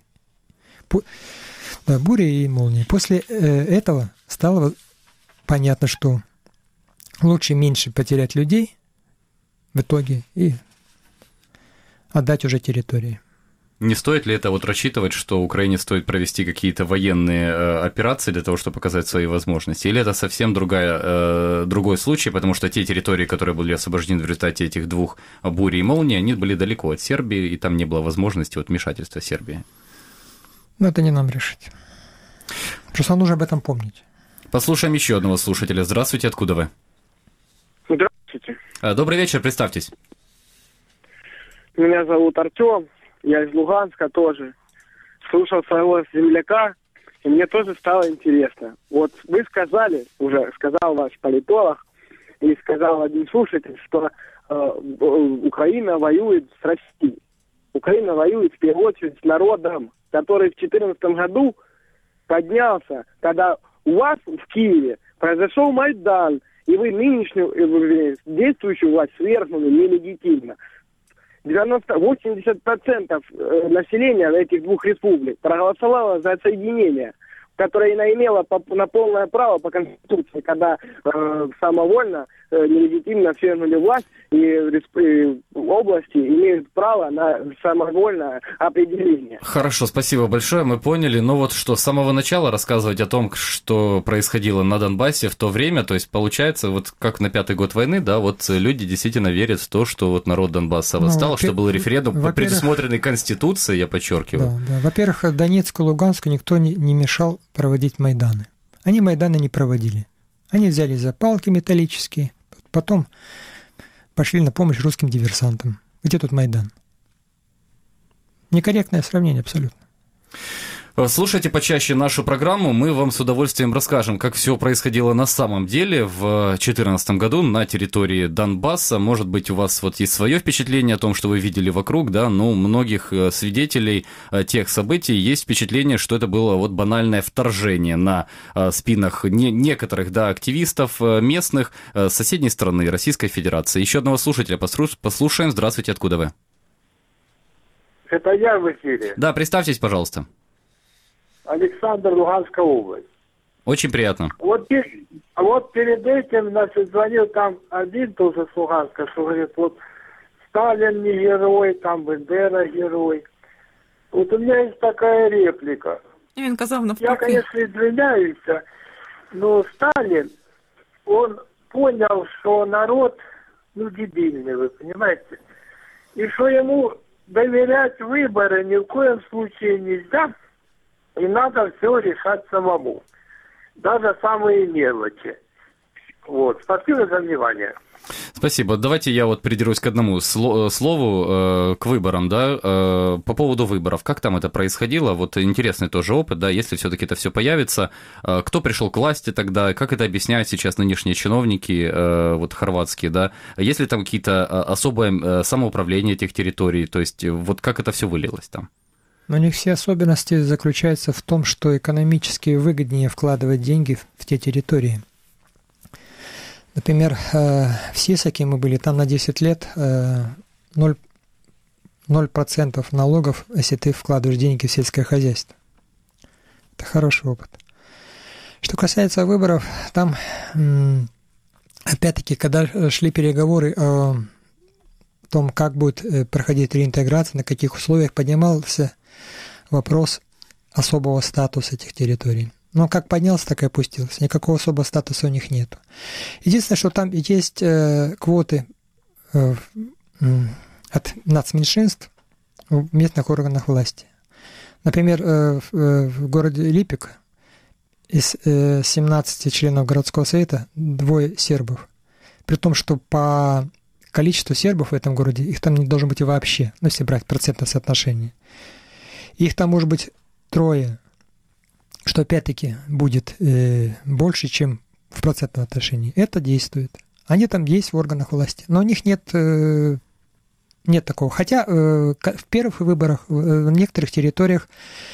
Да, буря и молния. После этого стало понятно, что лучше меньше потерять людей в итоге и отдать уже территории. Не стоит ли это вот рассчитывать, что Украине стоит провести какие-то военные операции для того, чтобы показать свои возможности? Или это совсем другой случай, потому что те территории, которые были освобождены в результате этих 2 бурь и молнии, они были далеко от Сербии, и там не было возможности вот вмешательства Сербии? Но это не нам решить. Просто нужно об этом помнить. Послушаем еще одного слушателя. Здравствуйте, откуда вы? Здравствуйте. Добрый вечер, представьтесь. Меня зовут Артём, я из Луганска тоже. Слушал своего земляка, и мне тоже стало интересно. Вот вы сказали, уже сказал ваш политолог, и сказал один слушатель, что Украина воюет с Россией. Украина воюет в первую очередь с народом, который в 2014 году поднялся, когда у вас в Киеве произошел Майдан, и вы нынешнюю действующую власть свергнули нелегитимно. 80% населения этих 2 республик проголосовало за соединение, которое она имела на полное право по Конституции, когда самовольно нелегитимно свергнули власть, и области имеют право на самовольное определение. Хорошо, спасибо большое, мы поняли. Ну вот что, с самого начала рассказывать о том, что происходило на Донбассе в то время, то есть получается, вот как на 5-й год войны, да, вот люди действительно верят в то, что вот народ Донбасса восстал, что был референдум, предусмотренный Конституцией, я подчеркиваю. Да. Во-первых, Донецку, Луганску никто не мешал проводить Майданы. Они Майданы не проводили. Они взяли за палки металлические, потом пошли на помощь русским диверсантам. Где тут Майдан? Некорректное сравнение абсолютно. Слушайте почаще нашу программу, мы вам с удовольствием расскажем, как все происходило на самом деле в 2014 году на территории Донбасса. Может быть, у вас вот есть свое впечатление о том, что вы видели вокруг, да, но у многих свидетелей тех событий есть впечатление, что это было вот банальное вторжение на спинах некоторых, да, активистов местных с соседней стороны Российской Федерации. Еще одного слушателя послушаем. Здравствуйте, откуда вы? Это я в эфире. Да, представьтесь, пожалуйста. Александр, Луганская область. Очень приятно. Вот перед этим, значит, звонил там один тоже с Луганска, что говорит, вот Сталин не герой, там Бендера герой. Вот у меня есть такая реплика. Він казав навпаки. Я, конечно, извиняюсь, но Сталин, он понял, что народ, дебильный, вы понимаете, и что ему доверять выборы ни в коем случае нельзя, и надо все решать самому. Даже самые мелочи. Вот. Спасибо за внимание. Спасибо. Давайте я вот придерусь к одному слову, к выборам, да, по поводу выборов. Как там это происходило? Вот интересный тоже опыт, да, если все-таки это все появится. Кто пришел к власти тогда? Как это объясняют сейчас нынешние чиновники, вот хорватские, да? Есть ли там какие-то особое самоуправление этих территорий? То есть вот как это все вылилось там? У них все особенности заключаются в том, что экономически выгоднее вкладывать деньги в те территории. Например, в Сисаке мы были, там на 10 лет 0% налогов, если ты вкладываешь деньги в сельское хозяйство. Это хороший опыт. Что касается выборов, там, опять-таки, когда шли переговоры о том, как будет проходить реинтеграция, на каких условиях, поднимался вопрос особого статуса этих территорий. Но как поднялся, так и опустился. Никакого особого статуса у них нет. Единственное, что там есть квоты от нацменьшинств в местных органах власти. Например, в городе Липек из 17 членов городского совета 2 сербов. При том, что по количеству сербов в этом городе, их там не должно быть и вообще, если брать процентное соотношение. Их там может быть 3, что опять-таки будет больше, чем в процентном отношении. Это действует. Они там есть в органах власти, но у них нет такого. Хотя в первых выборах в некоторых территориях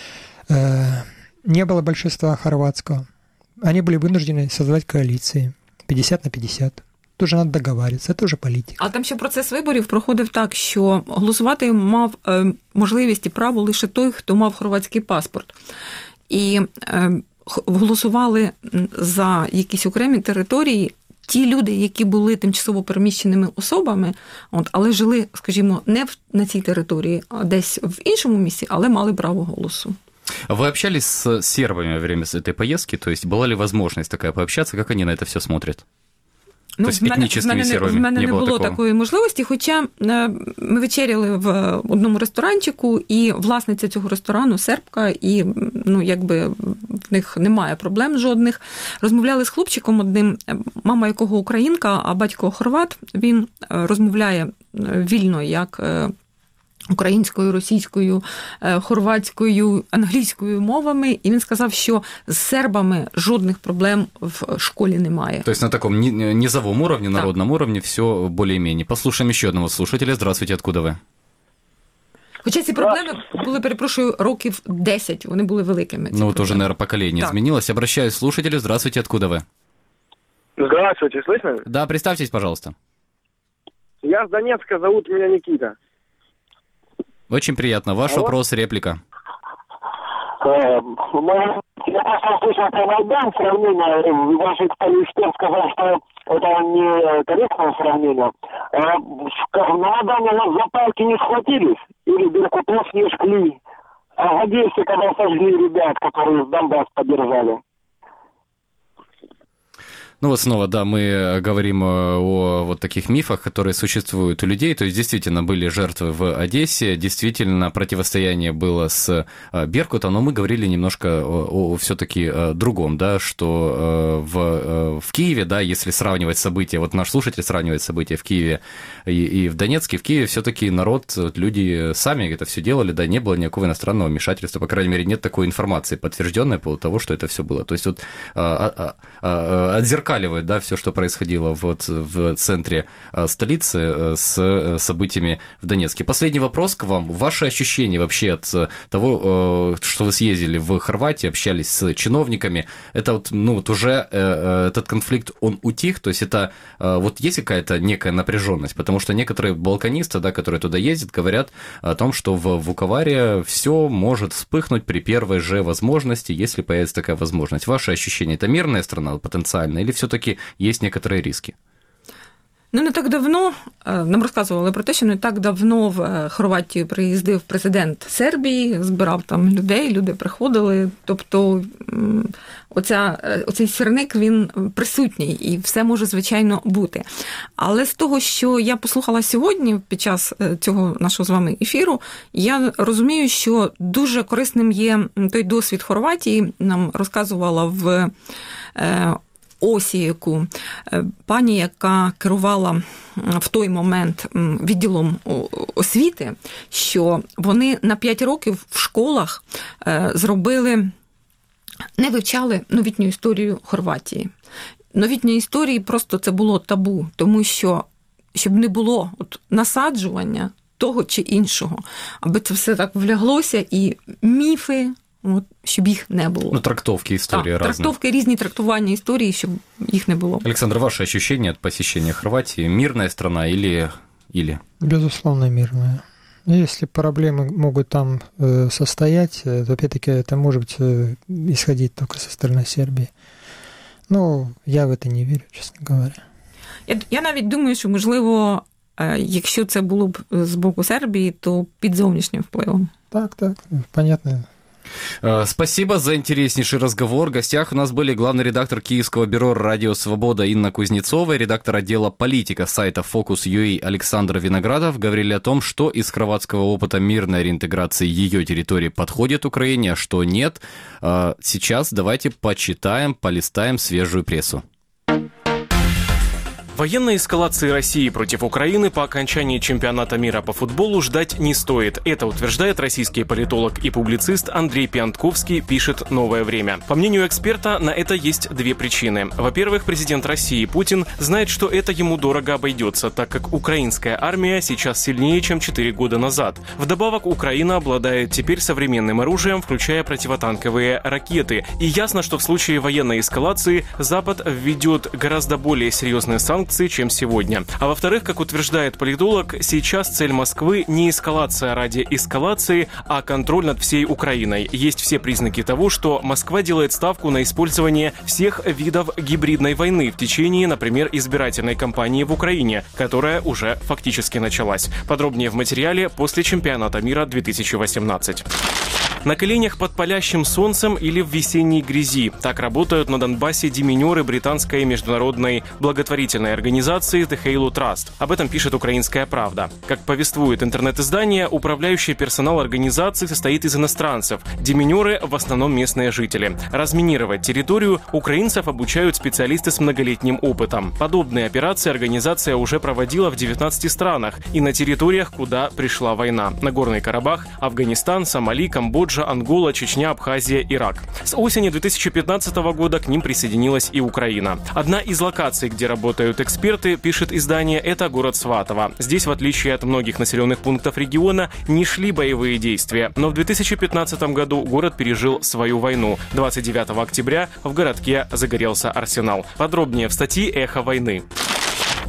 не было большинства хорватского. Они были вынуждены создавать коалиции 50/50. Тоже треба договарюватися, це вже політика. А там ще процес виборів проходив так, що голосувати мав можливість і право лише той, хто мав хорватський паспорт. І голосували за якісь окремі території ті люди, які були тимчасово переміщеними особами, але жили, скажімо, не на цій території, а десь в іншому місці, але мали право голосу. Вы общались с сербами во время этой поездки? То есть была ли возможность такая пообщаться? Как они на это все смотрят? Ну, в мене не було такої можливості, хоча ми вечеряли в одному ресторанчику, і власниця цього ресторану сербка, і якби в них немає проблем жодних. Розмовляли з хлопчиком одним, мама якого українка, а батько хорват. Він розмовляє вільно, як українською, російською, хорватською, англійською мовами, і він сказав, що з сербами жодних проблем в школі немає. То есть на таком низовом уровне, народном уровне все более-менее. Послушаем еще одного слушателя. Здравствуйте, откуда вы? Хоча ці проблеми були, перепрошую, років 10, вони були великими. Ну, вот уже, наверное, поколение изменилось. Обращаюсь к слушателю. Здравствуйте, откуда вы? Здравствуйте, слышно? Да, представьтесь, пожалуйста. Я с Донецка, зовут меня Никита. Очень приятно. Ваш вопрос, реплика. Я просто услышал про Майдан сравнение. Ваш эксперт сказал, что это не корректное сравнение. На Майдане нас за палки не схватились или Беркутов не шли. А в Одессе, когда сожгли ребят, которые Донбасс поддержали. Ну вот снова, да, мы говорим о вот таких мифах, которые существуют у людей. То есть действительно были жертвы в Одессе, действительно противостояние было с Беркутом, но мы говорили немножко о все-таки другом, да, что в Киеве, да, если сравнивать события, вот наш слушатель сравнивает события в Киеве и в Донецке, в Киеве все-таки народ, люди сами это все делали, да, не было никакого иностранного вмешательства, по крайней мере, нет такой информации подтвержденной по поводу того, что это все было. То есть вот отзеркаливает, да, все, что происходило вот в центре столицы с событиями в Донецке. Последний вопрос к вам. Ваши ощущения вообще от того, что вы съездили в Хорватию, общались с чиновниками, это вот, ну, вот уже этот конфликт, он утих, то есть это вот есть какая-то некая напряженность, потому что некоторые балканисты, да, которые туда ездят, говорят о том, что в Вуковаре все может вспыхнуть при первой же возможности, если появится такая возможность. Ваши ощущения, это мирная страна потенциально, или все-таки есть некоторые риски? Ну, не так давно, нам розказували про те, що не так давно в Хорватію приїздив президент Сербії, збирав там людей, люди приходили, тобто оцей сірник, він присутній, і все може, звичайно, бути. Але з того, що я послухала сьогодні під час цього нашого з вами ефіру, я розумію, що дуже корисним є той досвід Хорватії, нам розказувала в Осієку, пані, яка керувала в той момент відділом освіти, що вони на 5 років в школах зробили, не вивчали новітню історію Хорватії. Новітньої історії просто це було табу, тому що, щоб не було насаджування того чи іншого, аби це все так вляглося, і міфи, от, щоб їх не було. Ну, трактовки истории разные. Трактовки, різні трактування історії, щоб їх не було. Александр, ваши ощущения от посещения Хорватии? Мирная страна или? Безусловно, мирная. Если проблемы могут там состоять, то опять-таки это может быть исходить только со стороны Сербии. Но я в это не верю, честно говоря. Я навіть думаю, що, можливо, якщо це було б з боку Сербії, то під зовнішнім впливом. Так, понятно. Спасибо за интереснейший разговор. В гостях у нас были главный редактор Киевского бюро «Радио Свобода» Инна Кузнецова и редактор отдела политика сайта Focus.ua Александр Виноградов. Говорили о том, что из хорватского опыта мирной реинтеграции ее территории подходит Украине, а что нет. Сейчас давайте почитаем, полистаем свежую прессу. Военной эскалации России против Украины по окончании чемпионата мира по футболу ждать не стоит. Это утверждает российский политолог и публицист Андрей Пиантковский, пишет «Новое время». По мнению эксперта, на это есть две причины. Во-первых, президент России Путин знает, что это ему дорого обойдется, так как украинская армия сейчас сильнее, чем 4 года назад. Вдобавок, Украина обладает теперь современным оружием, включая противотанковые ракеты. И ясно, что в случае военной эскалации Запад введет гораздо более серьезные санкции, чем сегодня. А во-вторых, как утверждает политолог, сейчас цель Москвы не эскалация ради эскалации, а контроль над всей Украиной. Есть все признаки того, что Москва делает ставку на использование всех видов гибридной войны в течение, например, избирательной кампании в Украине, которая уже фактически началась. Подробнее в материале после чемпионата мира 2018. На коленях под палящим солнцем или в весенней грязи. Так работают на Донбассе деминеры британской международной благотворительной организации The Halo Trust. Об этом пишет «Украинская правда». Как повествует интернет-издание, управляющий персонал организации состоит из иностранцев. Деминеры в основном местные жители. Разминировать территорию украинцев обучают специалисты с многолетним опытом. Подобные операции организация уже проводила в 19 странах и на территориях, куда пришла война. Нагорный Карабах, Афганистан, Сомали, Камбоджа, Ангола, Чечня, Абхазия, Ирак. С осени 2015 года к ним присоединилась и Украина. Одна из локаций, где работают эксперты, пишет издание, это город Сватово. Здесь, в отличие от многих населенных пунктов региона, не шли боевые действия. Но в 2015 году город пережил свою войну. 29 октября в городке загорелся арсенал. Подробнее в статье «Эхо войны».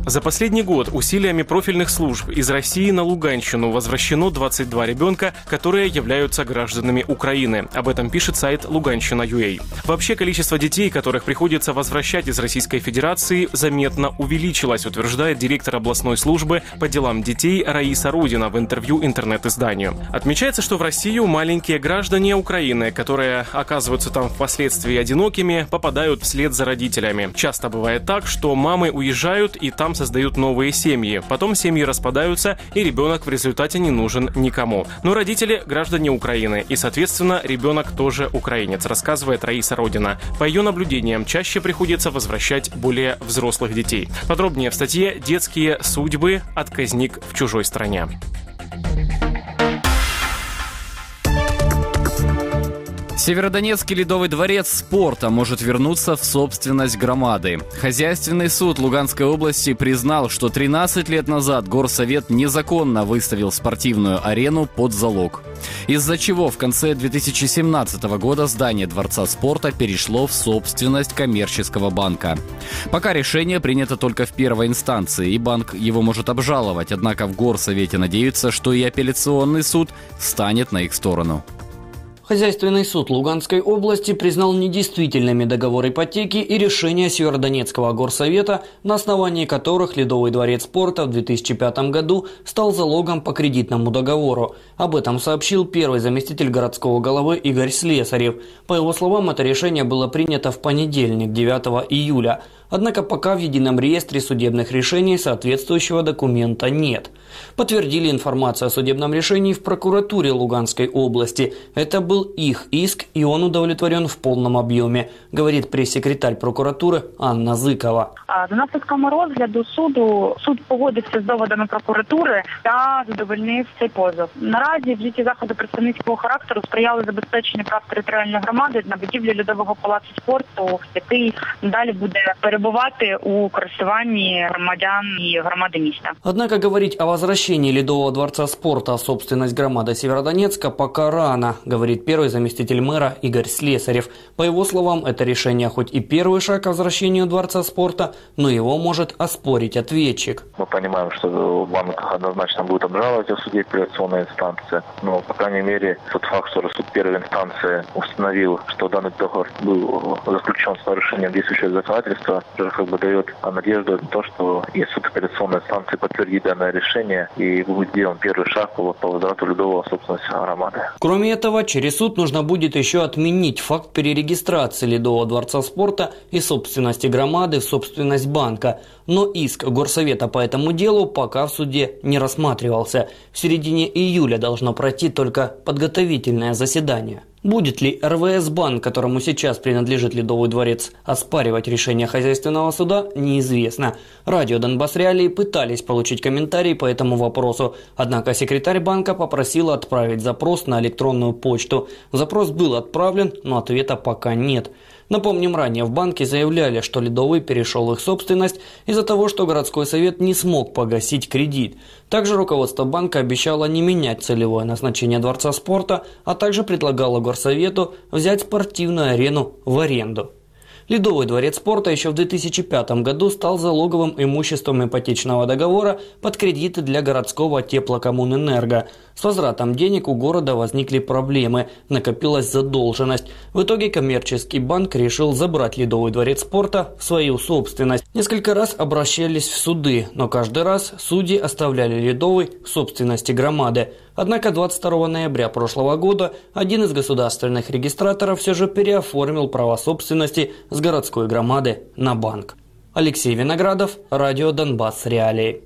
За последний год усилиями профильных служб из России на Луганщину возвращено 22 ребенка, которые являются гражданами Украины. Об этом пишет сайт Луганщина.ua. Вообще количество детей, которых приходится возвращать из Российской Федерации, заметно увеличилось, утверждает директор областной службы по делам детей Раиса Родина в интервью интернет-изданию. Отмечается, что в Россию маленькие граждане Украины, которые оказываются там впоследствии одинокими, попадают вслед за родителями. Часто бывает так, что мамы уезжают и там создают новые семьи. Потом семьи распадаются, и ребенок в результате не нужен никому. Но родители – граждане Украины, и, соответственно, ребенок тоже украинец, рассказывает Раиса Родина. По ее наблюдениям, чаще приходится возвращать более взрослых детей. Подробнее в статье «Детские судьбы. Отказник в чужой стране». Северодонецкий Ледовый дворец спорта может вернуться в собственность громады. Хозяйственный суд Луганской области признал, что 13 лет назад горсовет незаконно выставил спортивную арену под залог, из-за чего в конце 2017 года здание Дворца спорта перешло в собственность коммерческого банка. Пока решение принято только в первой инстанции, и банк его может обжаловать, однако в горсовете надеются, что и апелляционный суд станет на их сторону. Хозяйственный суд Луганской области признал недействительными договор ипотеки и решения Северодонецкого горсовета, на основании которых Ледовый дворец спорта в 2005 году стал залогом по кредитному договору. Об этом сообщил первый заместитель городского головы Игорь Слесарев. По его словам, это решение было принято в понедельник, 9 июля. Однако пока в едином реестре судебных решений соответствующего документа нет. Подтвердили информацию о судебном решении в прокуратуре Луганской области. Это был их иск, и он удовлетворен в полном объеме, говорит прес-секретарь прокуратури Анна Зикова. До наслідками розгляду суд погодився з доводами прокуратури та задовольнив цей позов. Наразі вжиті заходи представницького характеру сприяли забезпеченню прав територіальної громади на будівлю Льодового палацу спорту, який далі буде перебувати у користуванні громадян і громади міста. Однако говорить о возвращении Ледового дворца спорта в собственность громады Северодонецка пока рано, говорит первый заместитель мэра Игорь Слесарев. По его словам, это решение хоть и первый шаг к возвращению Дворца спорта, но его может оспорить ответчик. Мы понимаем, что банк однозначно будет обжаловать в суде апелляционной инстанции, но, по крайней мере, тот факт, что суд первой инстанции установил, что данный договор был заключен с нарушением действующего законодательства, уже дает надежду на то, что и суд апелляционной инстанции подтвердит данное решение и будет сделан первый шаг по возврату Ледового в собственность громады. Кроме этого, через суд нужно будет еще отменить факт перерегистрации Ледового дворца спорта из собственности громады в собственность банка. Но иск горсовета по этому делу пока в суде не рассматривался. В середине июля должно пройти только подготовительное заседание. Будет ли РВС-банк, которому сейчас принадлежит Ледовый дворец, оспаривать решение хозяйственного суда, неизвестно. Радио «Донбасс Реалии» пытались получить комментарии по этому вопросу, однако секретарь банка попросила отправить запрос на электронную почту. Запрос был отправлен, но ответа пока нет. Напомним, ранее в банке заявляли, что Ледовый перешел в их собственность из-за того, что городской совет не смог погасить кредит. Также руководство банка обещало не менять целевое назначение Дворца спорта, а также предлагало горсовету взять спортивную арену в аренду. Ледовый дворец спорта еще в 2005 году стал залоговым имуществом ипотечного договора под кредиты для городского теплокоммунэнерго. С возвратом денег у города возникли проблемы, накопилась задолженность. В итоге коммерческий банк решил забрать Ледовый дворец спорта в свою собственность. Несколько раз обращались в суды, но каждый раз судьи оставляли Ледовый в собственности громады. Однако 22 ноября прошлого года один из государственных регистраторов все же переоформил права собственности с городской громады на банк. Алексей Виноградов, радио «Донбасс Реалии».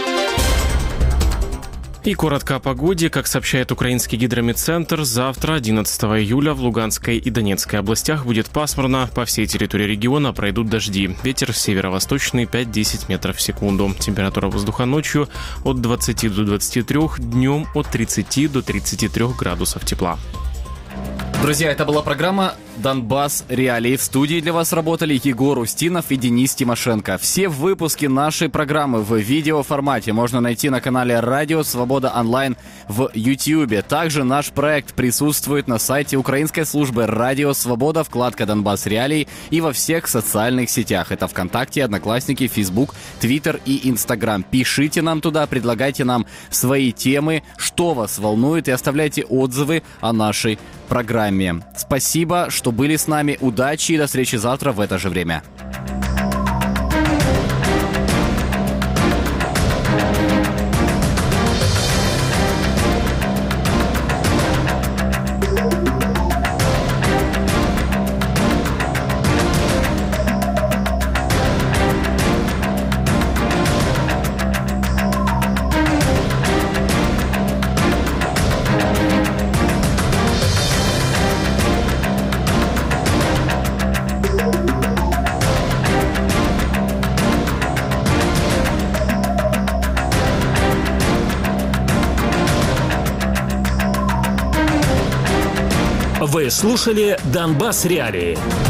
И коротко о погоде. Как сообщает украинский гидрометцентр, завтра, 11 июля, в Луганской и Донецкой областях будет пасмурно. По всей территории региона пройдут дожди. Ветер северо-восточный 5-10 метров в секунду. Температура воздуха ночью от 20 до 23, днем от 30 до 33 градусов тепла. Друзья, это была программа «Донбасс. Реалии». В студии для вас работали Егор Устинов и Денис Тимошенко. Все выпуски нашей программы в видеоформате можно найти на канале «Радио Свобода онлайн» в YouTube. Также наш проект присутствует на сайте украинской службы «Радио Свобода», вкладка «Донбасс. Реалии» и во всех социальных сетях. Это ВКонтакте, Одноклассники, Фейсбук, Твиттер и Инстаграм. Пишите нам туда, предлагайте нам свои темы, что вас волнует, и оставляйте отзывы о нашей программе. Спасибо, что были с нами. Удачи и до встречи завтра в это же время. Вы слушали «Донбасс. Реалии».